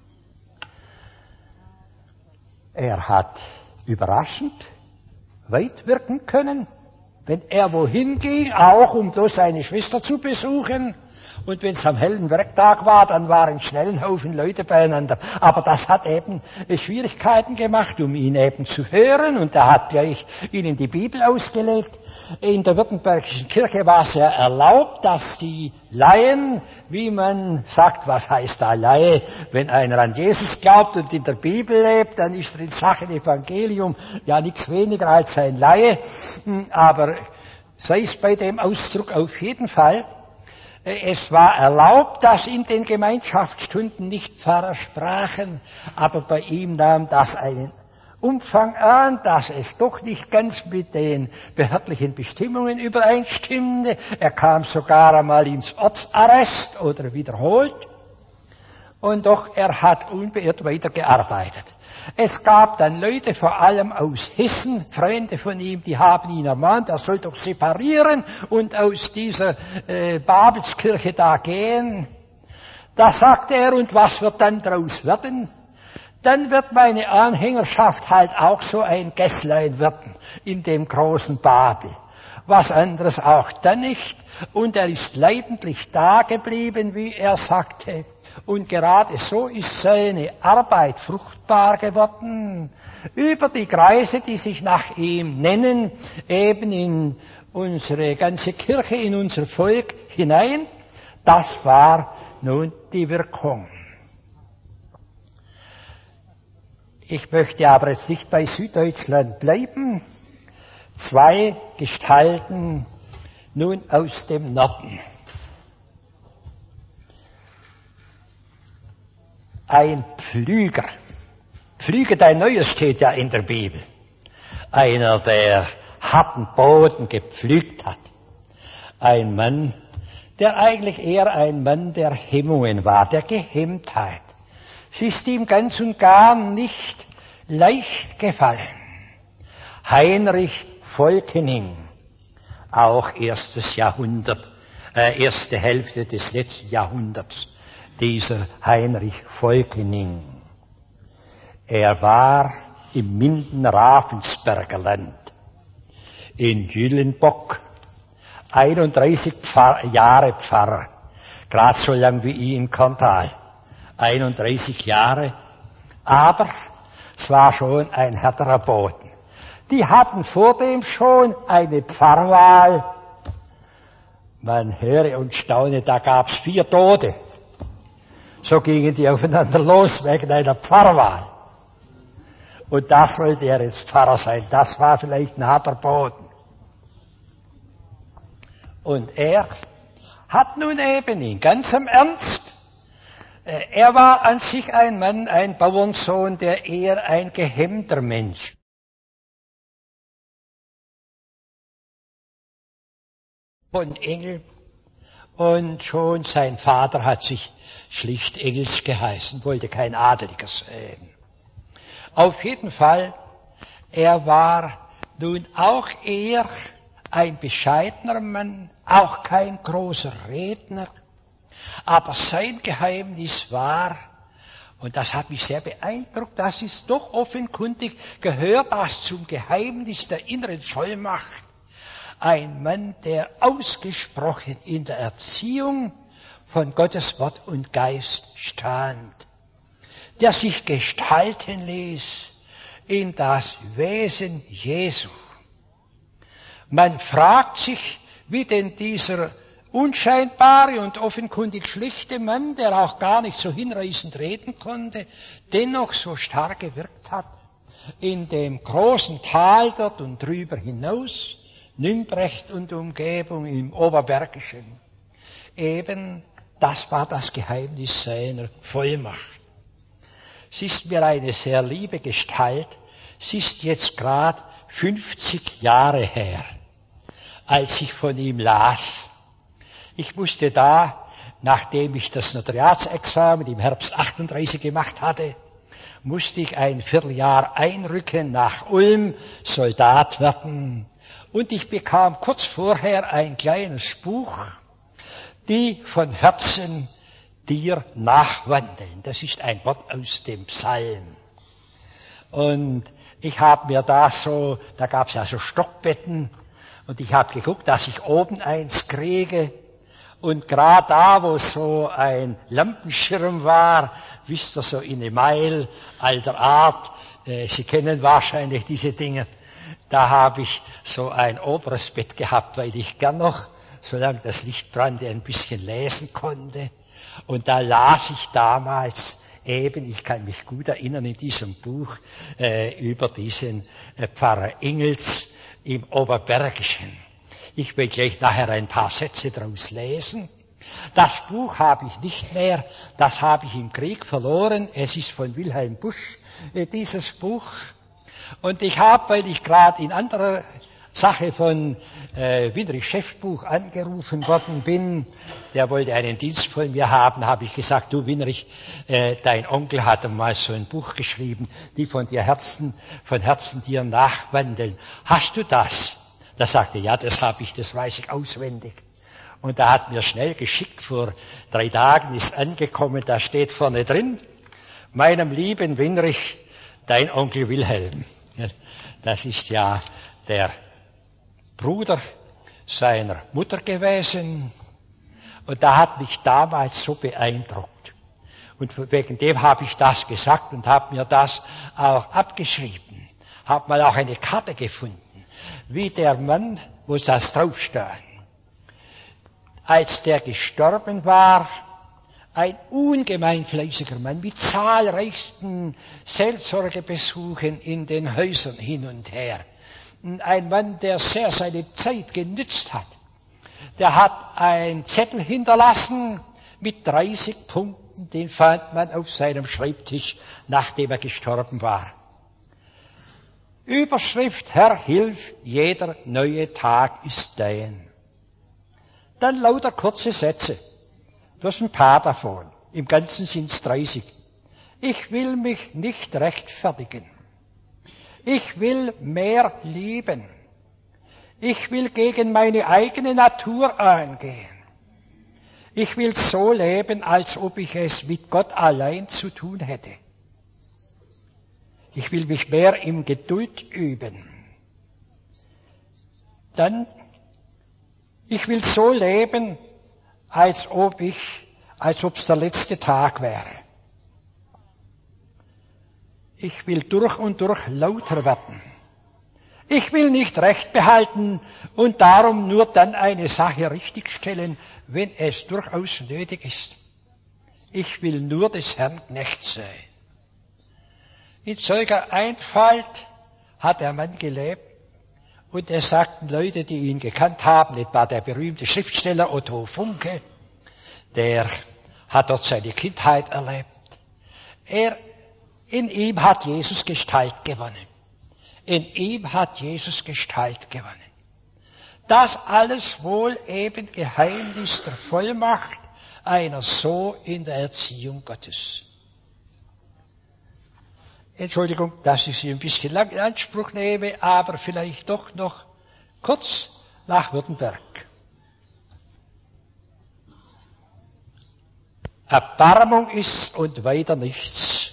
Er hat überraschend weit wirken können. Wenn er wohin ging, auch um so seine Schwester zu besuchen. Und wenn es am hellen Werktag war, dann waren schnell ein Haufen Leute beieinander. Aber das hat eben Schwierigkeiten gemacht, um ihn eben zu hören. Und er hat gleich ihnen die Bibel ausgelegt. In der württembergischen Kirche war es ja erlaubt, dass die Laien, wie man sagt, was heißt da Laie? Wenn einer an Jesus glaubt und in der Bibel lebt, dann ist er in Sachen Evangelium ja nichts weniger als ein Laie. Aber sei es bei dem Ausdruck auf jeden Fall. Es war erlaubt, dass in den Gemeinschaftsstunden nicht Pfarrer sprachen, aber bei ihm nahm das einen Umfang an, dass es doch nicht ganz mit den behördlichen Bestimmungen übereinstimmte. Er kam sogar einmal ins Ortsarrest oder wiederholt. Und doch, er hat unbeirrt weitergearbeitet. Es gab dann Leute, vor allem aus Hessen, Freunde von ihm, die haben ihn ermahnt, er soll doch separieren und aus dieser Babelskirche da gehen. Da sagte er, und was wird dann draus werden? Dann wird meine Anhängerschaft halt auch so ein Gässlein werden in dem großen Babel. Was anderes auch dann nicht. Und er ist leidentlich da geblieben, wie er sagte. Und gerade so ist seine Arbeit fruchtbar geworden. Über die Kreise, die sich nach ihm nennen, eben in unsere ganze Kirche, in unser Volk hinein. Das war nun die Wirkung. Ich möchte aber jetzt nicht bei Süddeutschland bleiben. Zwei Gestalten nun aus dem Norden. Ein Pflüger. Pflüget ein Neues steht ja in der Bibel. Einer, der harten Boden gepflügt hat. Ein Mann, der eigentlich eher ein Mann der Hemmungen war, der Gehemmtheit. Es ist ihm ganz und gar nicht leicht gefallen. Heinrich Volkening, auch erste Hälfte des letzten Jahrhunderts, dieser Heinrich Volkening. Er war im Minden-Ravensberger Land in Jühlenbock, 31 Jahre Pfarrer, gerade so lang wie ich in Korntal, 31 Jahre, aber es war schon ein härterer Boden. Die hatten vor dem schon eine Pfarrwahl. Man höre und staune, da gab's 4 Tote. So gingen die aufeinander los wegen einer Pfarrwahl. Und da sollte er jetzt Pfarrer sein. Das war vielleicht ein harter Boden. Und er hat nun eben in ganzem Ernst, er war an sich ein Mann, ein Bauernsohn, der eher ein gehemmter Mensch. Von Engel. Und schon sein Vater hat sich schlicht Engels geheißen, wollte kein Adeliger sein. Auf jeden Fall, er war nun auch eher ein bescheidener Mann, auch kein großer Redner. Aber sein Geheimnis war, und das hat mich sehr beeindruckt, das ist doch offenkundig, gehört das zum Geheimnis der inneren Vollmacht. Ein Mann, der ausgesprochen in der Erziehung von Gottes Wort und Geist stand, der sich gestalten ließ in das Wesen Jesu. Man fragt sich, wie denn dieser unscheinbare und offenkundig schlichte Mann, der auch gar nicht so hinreißend reden konnte, dennoch so stark gewirkt hat, in dem großen Tal dort und drüber hinaus, Nümbrecht und Umgebung im Oberbergischen. Eben, das war das Geheimnis seiner Vollmacht. Sie ist mir eine sehr liebe Gestalt. Sie ist jetzt gerade 50 Jahre her, als ich von ihm las. Ich musste da, nachdem ich das Notariatsexamen im Herbst 38 gemacht hatte, musste ich ein Vierteljahr einrücken nach Ulm, Soldat werden. Und ich bekam kurz vorher ein kleines Buch, die von Herzen dir nachwandeln. Das ist ein Wort aus dem Psalm. Und ich habe mir da gab es also Stockbetten, und ich habe geguckt, dass ich oben eins kriege. Und gerade da, wo so ein Lampenschirm war, wisst ihr, so in Email, alter Art, Sie kennen wahrscheinlich diese Dinge, da habe ich so ein oberes Bett gehabt, weil ich gern noch, solange das Licht brannte, ein bisschen lesen konnte. Und da las ich damals eben, ich kann mich gut erinnern, in diesem Buch über diesen Pfarrer Engels im Oberbergischen. Ich will gleich nachher ein paar Sätze daraus lesen. Das Buch habe ich nicht mehr, das habe ich im Krieg verloren. Es ist von Wilhelm Busch, dieses Buch. Und ich habe, weil ich gerade in anderer Sache von Winrich Schäftbuch angerufen worden bin, der wollte einen Dienst von mir haben, habe ich gesagt, du Winrich, dein Onkel hat einmal so ein Buch geschrieben, die von Herzen dir nachwandeln. Hast du das? Da sagte er, ja, das habe ich, das weiß ich auswendig. Und da hat mir schnell geschickt, vor 3 Tagen ist angekommen, da steht vorne drin, meinem lieben Winrich, dein Onkel Wilhelm. Das ist ja der Bruder seiner Mutter gewesen. Und da hat mich damals so beeindruckt. Und wegen dem habe ich das gesagt und habe mir das auch abgeschrieben. Habe mal auch eine Karte gefunden, wie der Mann, wo das draufstand, als der gestorben war, ein ungemein fleißiger Mann mit zahlreichsten Seelsorgebesuchen in den Häusern hin und her. Ein Mann, der sehr seine Zeit genützt hat. Der hat einen Zettel hinterlassen mit 30 Punkten, den fand man auf seinem Schreibtisch, nachdem er gestorben war. Überschrift, Herr, hilf, jeder neue Tag ist dein. Dann lauter kurze Sätze. Das ein paar davon. Im Ganzen sind's 30. Ich will mich nicht rechtfertigen. Ich will mehr lieben. Ich will gegen meine eigene Natur angehen. Ich will so leben, als ob ich es mit Gott allein zu tun hätte. Ich will mich mehr in Geduld üben. Dann, ich will so leben, als ob es der letzte Tag wäre. Ich will durch und durch lauter werden. Ich will nicht Recht behalten und darum nur dann eine Sache richtigstellen, wenn es durchaus nötig ist. Ich will nur des Herrn Knecht sein. In solcher Einfalt hat der Mann gelebt und es sagten Leute, die ihn gekannt haben, etwa der berühmte Schriftsteller Otto Funke, der hat dort seine Kindheit erlebt. In ihm hat Jesus Gestalt gewonnen. In ihm hat Jesus Gestalt gewonnen. Das alles wohl eben Geheimnis der Vollmacht einer so in der Erziehung Gottes. Entschuldigung, dass ich Sie ein bisschen lang in Anspruch nehme, aber vielleicht doch noch kurz nach Württemberg. Erbarmung ist und weiter nichts.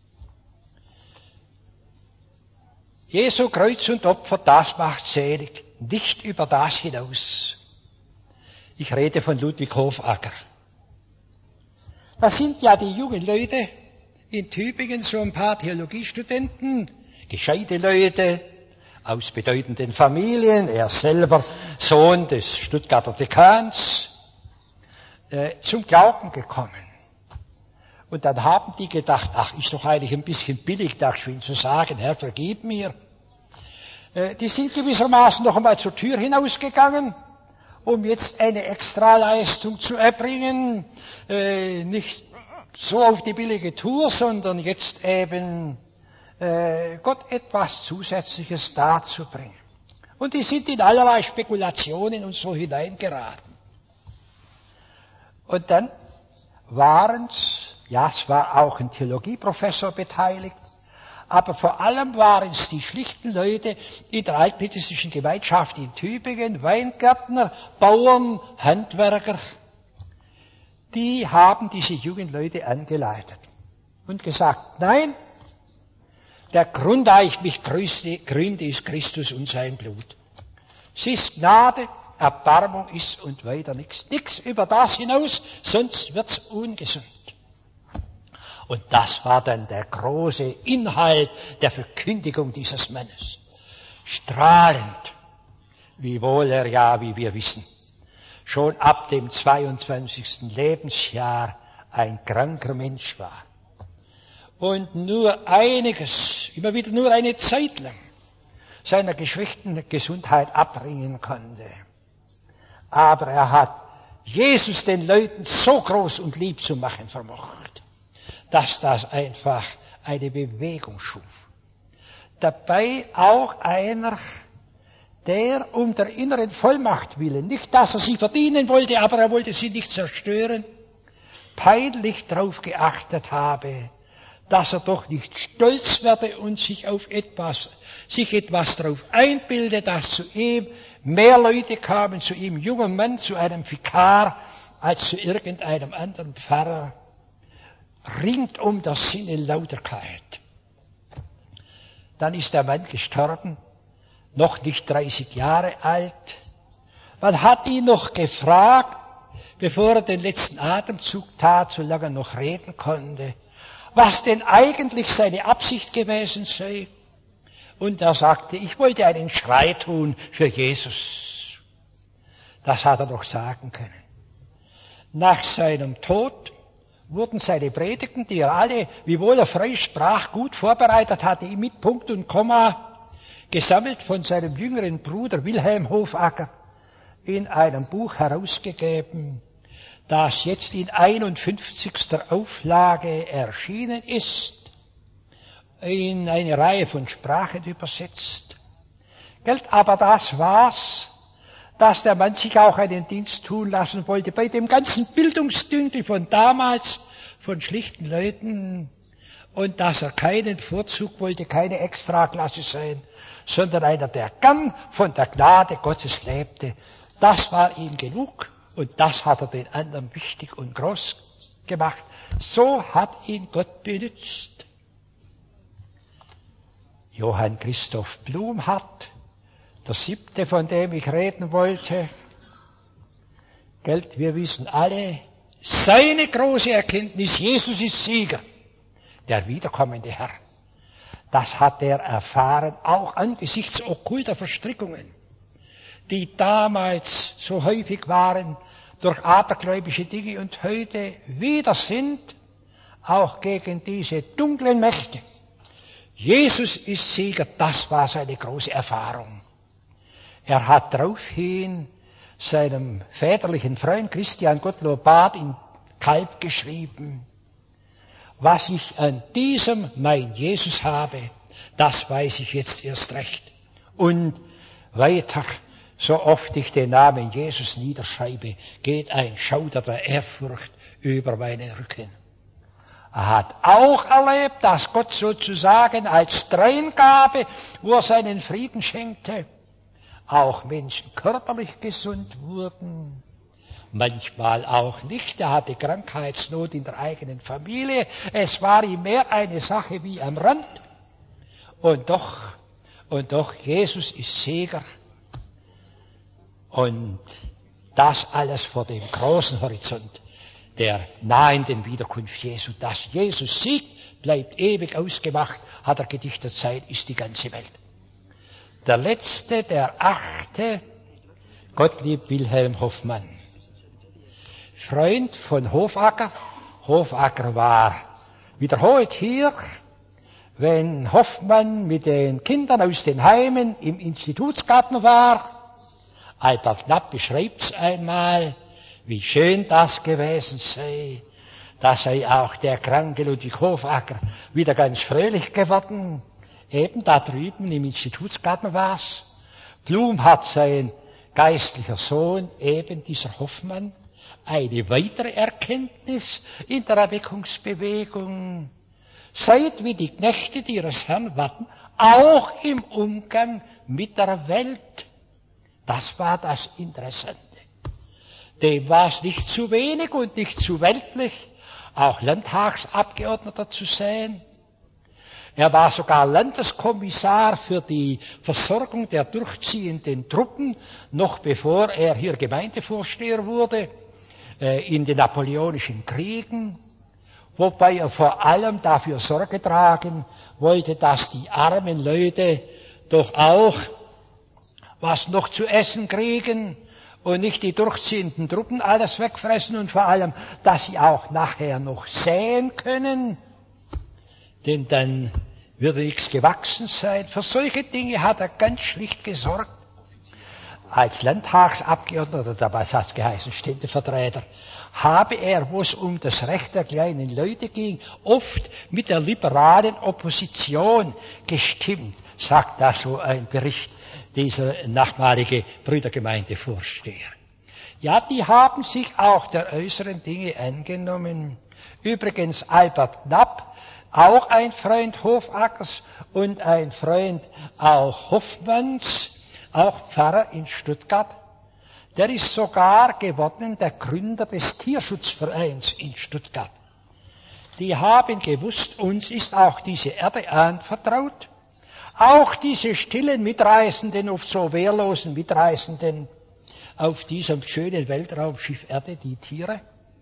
Jesu Kreuz und Opfer, das macht selig, nicht über das hinaus. Ich rede von Ludwig Hofacker. Das sind ja die jungen Leute in Tübingen, so ein paar Theologiestudenten, gescheite Leute aus bedeutenden Familien, er selber Sohn des Stuttgarter Dekans, zum Glauben gekommen. Und dann haben die gedacht, ach, ist doch eigentlich ein bisschen billig, da schön zu sagen, Herr, vergib mir. Die sind gewissermaßen noch einmal zur Tür hinausgegangen, um jetzt eine Extraleistung zu erbringen, nicht so auf die billige Tour, sondern jetzt eben Gott etwas Zusätzliches darzubringen. Und die sind in allerlei Spekulationen und so hineingeraten. Und dann es war auch ein Theologieprofessor beteiligt, aber vor allem waren es die schlichten Leute in der altmedizinischen Gemeinschaft in Tübingen, Weingärtner, Bauern, Handwerker, die haben diese jungen Leute angeleitet und gesagt, nein, der Grund, da ich mich gründe, ist Christus und sein Blut. Es ist Gnade, Erbarmung ist und weiter nichts. Nichts über das hinaus, sonst wird's ungesund. Und das war dann der große Inhalt der Verkündigung dieses Mannes. Strahlend, wiewohl er ja, wie wir wissen, schon ab dem 22. Lebensjahr ein kranker Mensch war. Und nur einiges, immer wieder nur eine Zeit lang, seiner geschwächten Gesundheit abbringen konnte. Aber er hat Jesus den Leuten so groß und lieb zu machen vermocht, dass das einfach eine Bewegung schuf. Dabei auch einer, der um der inneren Vollmacht willen, nicht dass er sie verdienen wollte, aber er wollte sie nicht zerstören, peinlich darauf geachtet habe, dass er doch nicht stolz werde und sich etwas darauf einbilde, dass zu ihm mehr Leute kamen, zu ihm junger Mann, zu einem Vikar, als zu irgendeinem anderen Pfarrer. Ringt um das Sinne Lauterkeit. Dann ist der Mann gestorben, noch nicht 30 Jahre alt. Man hat ihn noch gefragt, bevor er den letzten Atemzug tat, solange er noch reden konnte, was denn eigentlich seine Absicht gewesen sei. Und er sagte, ich wollte einen Schrei tun für Jesus. Das hat er noch sagen können. Nach seinem Tod wurden seine Predigten, die er alle, wiewohl er frei sprach, gut vorbereitet hatte, mit Punkt und Komma, gesammelt von seinem jüngeren Bruder Wilhelm Hofacker, in einem Buch herausgegeben, das jetzt in 51. Auflage erschienen ist, in eine Reihe von Sprachen übersetzt. Aber das war's, dass der Mann sich auch einen Dienst tun lassen wollte bei dem ganzen Bildungsdünkel von damals, von schlichten Leuten, und dass er keinen Vorzug wollte, keine Extraklasse sein, sondern einer, der gern von der Gnade Gottes lebte. Das war ihm genug. Und das hat er den anderen wichtig und groß gemacht. So hat ihn Gott benutzt. Johann Christoph Blumhardt, der 7., von dem ich reden wollte, wir wissen alle, seine große Erkenntnis, Jesus ist Sieger, der wiederkommende Herr. Das hat er erfahren, auch angesichts okkulter Verstrickungen, die damals so häufig waren durch abergläubische Dinge und heute wieder sind, auch gegen diese dunklen Mächte. Jesus ist Sieger, das war seine große Erfahrung. Er hat daraufhin seinem väterlichen Freund Christian Gottlob Barth in Kalb geschrieben: Was ich an diesem mein Jesus habe, das weiß ich jetzt erst recht. Und weiter, so oft ich den Namen Jesus niederschreibe, geht ein Schauder der Ehrfurcht über meinen Rücken. Er hat auch erlebt, dass Gott sozusagen als Dreingabe, wo er seinen Frieden schenkte, auch Menschen körperlich gesund wurden. Manchmal auch nicht. Er hatte Krankheitsnot in der eigenen Familie. Es war ihm mehr eine Sache wie am Rand. Und doch, Jesus ist Sieger. Und das alles vor dem großen Horizont der nahenden Wiederkunft Jesu. Dass Jesus siegt, bleibt ewig ausgemacht, hat er gedichtet, sein ist die ganze Welt. Der letzte, der 8., Gottlieb Wilhelm Hoffmann. Freund von Hofacker. Hofacker war wiederholt hier, wenn Hoffmann mit den Kindern aus den Heimen im Institutsgarten war. Albert Knapp beschreibt's einmal, wie schön das gewesen sei. Da sei auch der kranke Ludwig Hofacker wieder ganz fröhlich geworden. Eben da drüben im Institutsgarten war's. Blum hat sein geistlicher Sohn, eben dieser Hoffmann, eine weitere Erkenntnis in der Erweckungsbewegung. Seid wie die Knechte, die ihres Herrn warten, auch im Umgang mit der Welt. Das war das Interessante. Dem war es nicht zu wenig und nicht zu weltlich, auch Landtagsabgeordneter zu sein. Er war sogar Landeskommissar für die Versorgung der durchziehenden Truppen, noch bevor er hier Gemeindevorsteher wurde, in den Napoleonischen Kriegen, wobei er vor allem dafür Sorge tragen wollte, dass die armen Leute doch auch was noch zu essen kriegen und nicht die durchziehenden Truppen alles wegfressen und vor allem, dass sie auch nachher noch säen können, denn dann würde nichts gewachsen sein. Für solche Dinge hat er ganz schlicht gesorgt. Als Landtagsabgeordneter, damals hat es geheißen Ständevertreter, habe er, wo es um das Recht der kleinen Leute ging, oft mit der liberalen Opposition gestimmt, sagt da so ein Bericht dieser nachmalige Brüdergemeindevorsteher. Ja, die haben sich auch der äußeren Dinge angenommen. Übrigens Albert Knapp, auch ein Freund Hofackers und ein Freund auch Hoffmanns, auch Pfarrer in Stuttgart. Der ist sogar geworden der Gründer des Tierschutzvereins in Stuttgart. Die haben gewusst, uns ist auch diese Erde anvertraut. Auch diese stillen Mitreisenden, oft so wehrlosen Mitreisenden auf diesem schönen Weltraumschiff Erde, die Tiere.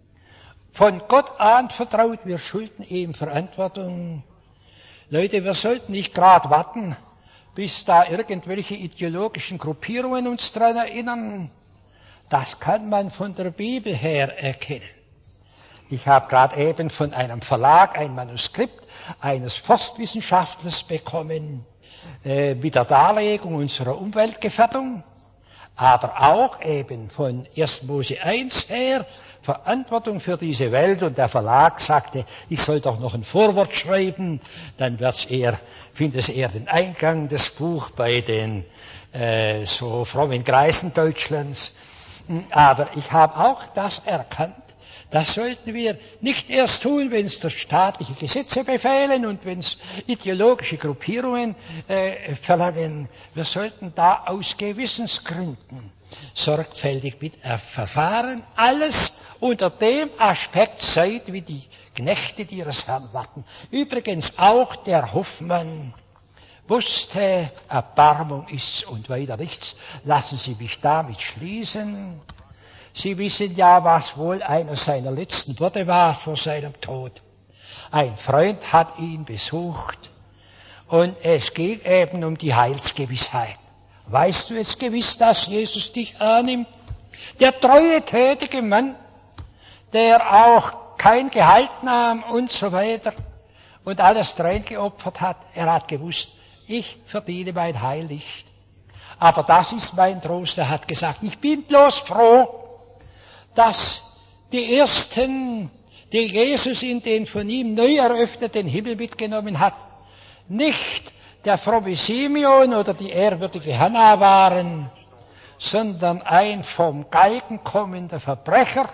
Von Gott anvertraut, wir schulden ihm Verantwortung. Leute, wir sollten nicht gerade warten, bis da irgendwelche ideologischen Gruppierungen uns daran erinnern. Das kann man von der Bibel her erkennen. Ich habe gerade eben von einem Verlag ein Manuskript eines Forstwissenschaftlers bekommen, mit der Darlegung unserer Umweltgefährdung, aber auch eben von 1. Mose 1 her, Verantwortung für diese Welt, und der Verlag sagte, ich soll doch noch ein Vorwort schreiben, dann findet es eher den Eingang des Buch bei den so frommen Kreisen Deutschlands. Aber ich habe auch das erkannt, Das sollten wir nicht erst tun, wenn es durch staatliche Gesetze befehlen und wenn es ideologische Gruppierungen verlangen. Wir sollten da aus Gewissensgründen sorgfältig mit verfahren. Alles unter dem Aspekt seid, wie die Knechte, die ihres Herrn warten. Übrigens auch der Hofmann wusste, Erbarmung ist's und weiter nichts. Lassen Sie mich damit schließen. Sie wissen ja, was wohl einer seiner letzten Worte war vor seinem Tod. Ein Freund hat ihn besucht und es ging eben um die Heilsgewissheit. Weißt du jetzt gewiss, dass Jesus dich annimmt? Der treue, tätige Mann, der auch kein Gehalt nahm und so weiter und alles reingeopfert hat, er hat gewusst, ich verdiene mein Heil nicht. Aber das ist mein Trost, er hat gesagt, ich bin bloß froh, dass die Ersten, die Jesus in den von ihm neu eröffneten Himmel mitgenommen hat, nicht der fromme Simeon oder die ehrwürdige Hannah waren, sondern ein vom Galgen kommender Verbrecher.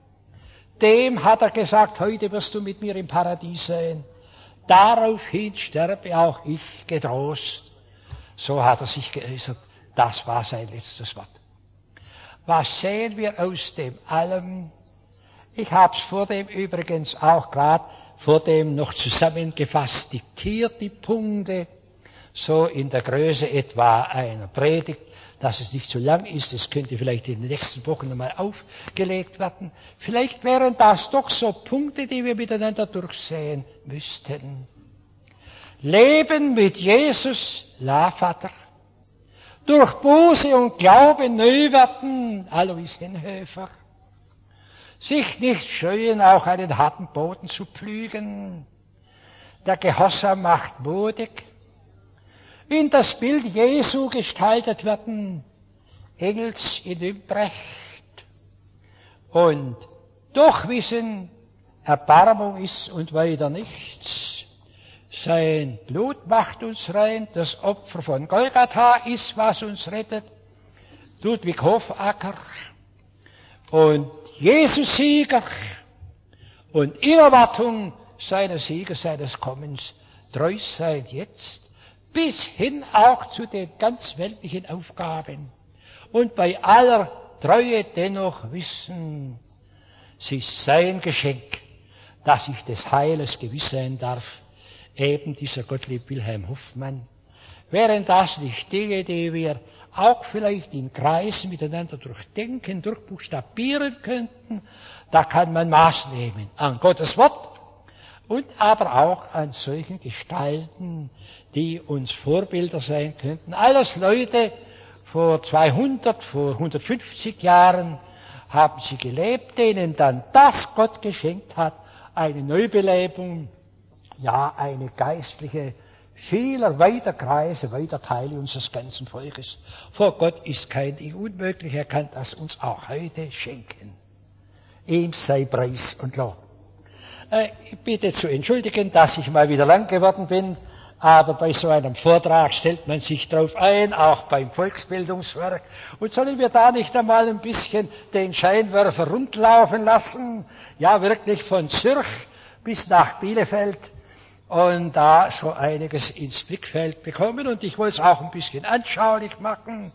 Dem hat er gesagt, heute wirst du mit mir im Paradies sein. Daraufhin sterbe auch ich getrost. So hat er sich geäußert. Das war sein letztes Wort. Was sehen wir aus dem allem? Ich habe es vor dem übrigens auch gerade vor dem noch zusammengefasst diktiert, die Punkte, so in der Größe etwa einer Predigt, dass es nicht so lang ist. Es könnte vielleicht in den nächsten Wochen nochmal aufgelegt werden. Vielleicht wären das doch so Punkte, die wir miteinander durchsehen müssten. Leben mit Jesus, Lavater. Durch Buße und Glaube neu werden, Alois Henhöfer. Sich nicht scheuen, auch einen harten Boden zu pflügen. Der Gehorsam macht mutig. In das Bild Jesu gestaltet werden, Engels in Ümbrecht. Und doch wissen, Erbarmung ist und weiter nichts. Sein Blut macht uns rein, das Opfer von Golgatha ist, was uns rettet. Ludwig Hofacker und Jesus Sieger und in Erwartung seines Sieges, seines Kommens, treu sein jetzt, bis hin auch zu den ganz weltlichen Aufgaben. Und bei aller Treue dennoch wissen, es ist sein Geschenk, dass ich des Heiles gewiss sein darf, eben dieser Gottlieb Wilhelm Hoffmann. Wären das nicht Dinge, die wir auch vielleicht in Kreisen miteinander durchdenken, durchbuchstabieren könnten, da kann man Maß nehmen an Gottes Wort und aber auch an solchen Gestalten, die uns Vorbilder sein könnten. Alles Leute, vor 200, vor 150 Jahren haben sie gelebt, denen dann das Gott geschenkt hat, eine Neubelebung, ja, eine geistliche, vieler weiter Kreise, weiter Teile unseres ganzen Volkes. Vor Gott ist kein Ding unmöglich, er kann das uns auch heute schenken. Ihm sei Preis und Lob. Ich bitte zu entschuldigen, dass ich mal wieder lang geworden bin, aber bei so einem Vortrag stellt man sich drauf ein, auch beim Volksbildungswerk. Und sollen wir da nicht einmal ein bisschen den Scheinwerfer rundlaufen lassen? Ja, wirklich von Zürich bis nach Bielefeld und da so einiges ins Blickfeld bekommen. Und ich wollte es auch ein bisschen anschaulich machen,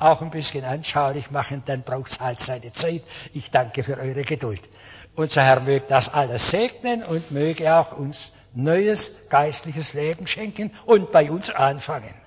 dann braucht es halt seine Zeit. Ich danke für eure Geduld. Unser Herr möge das alles segnen und möge auch uns neues geistliches Leben schenken und bei uns anfangen.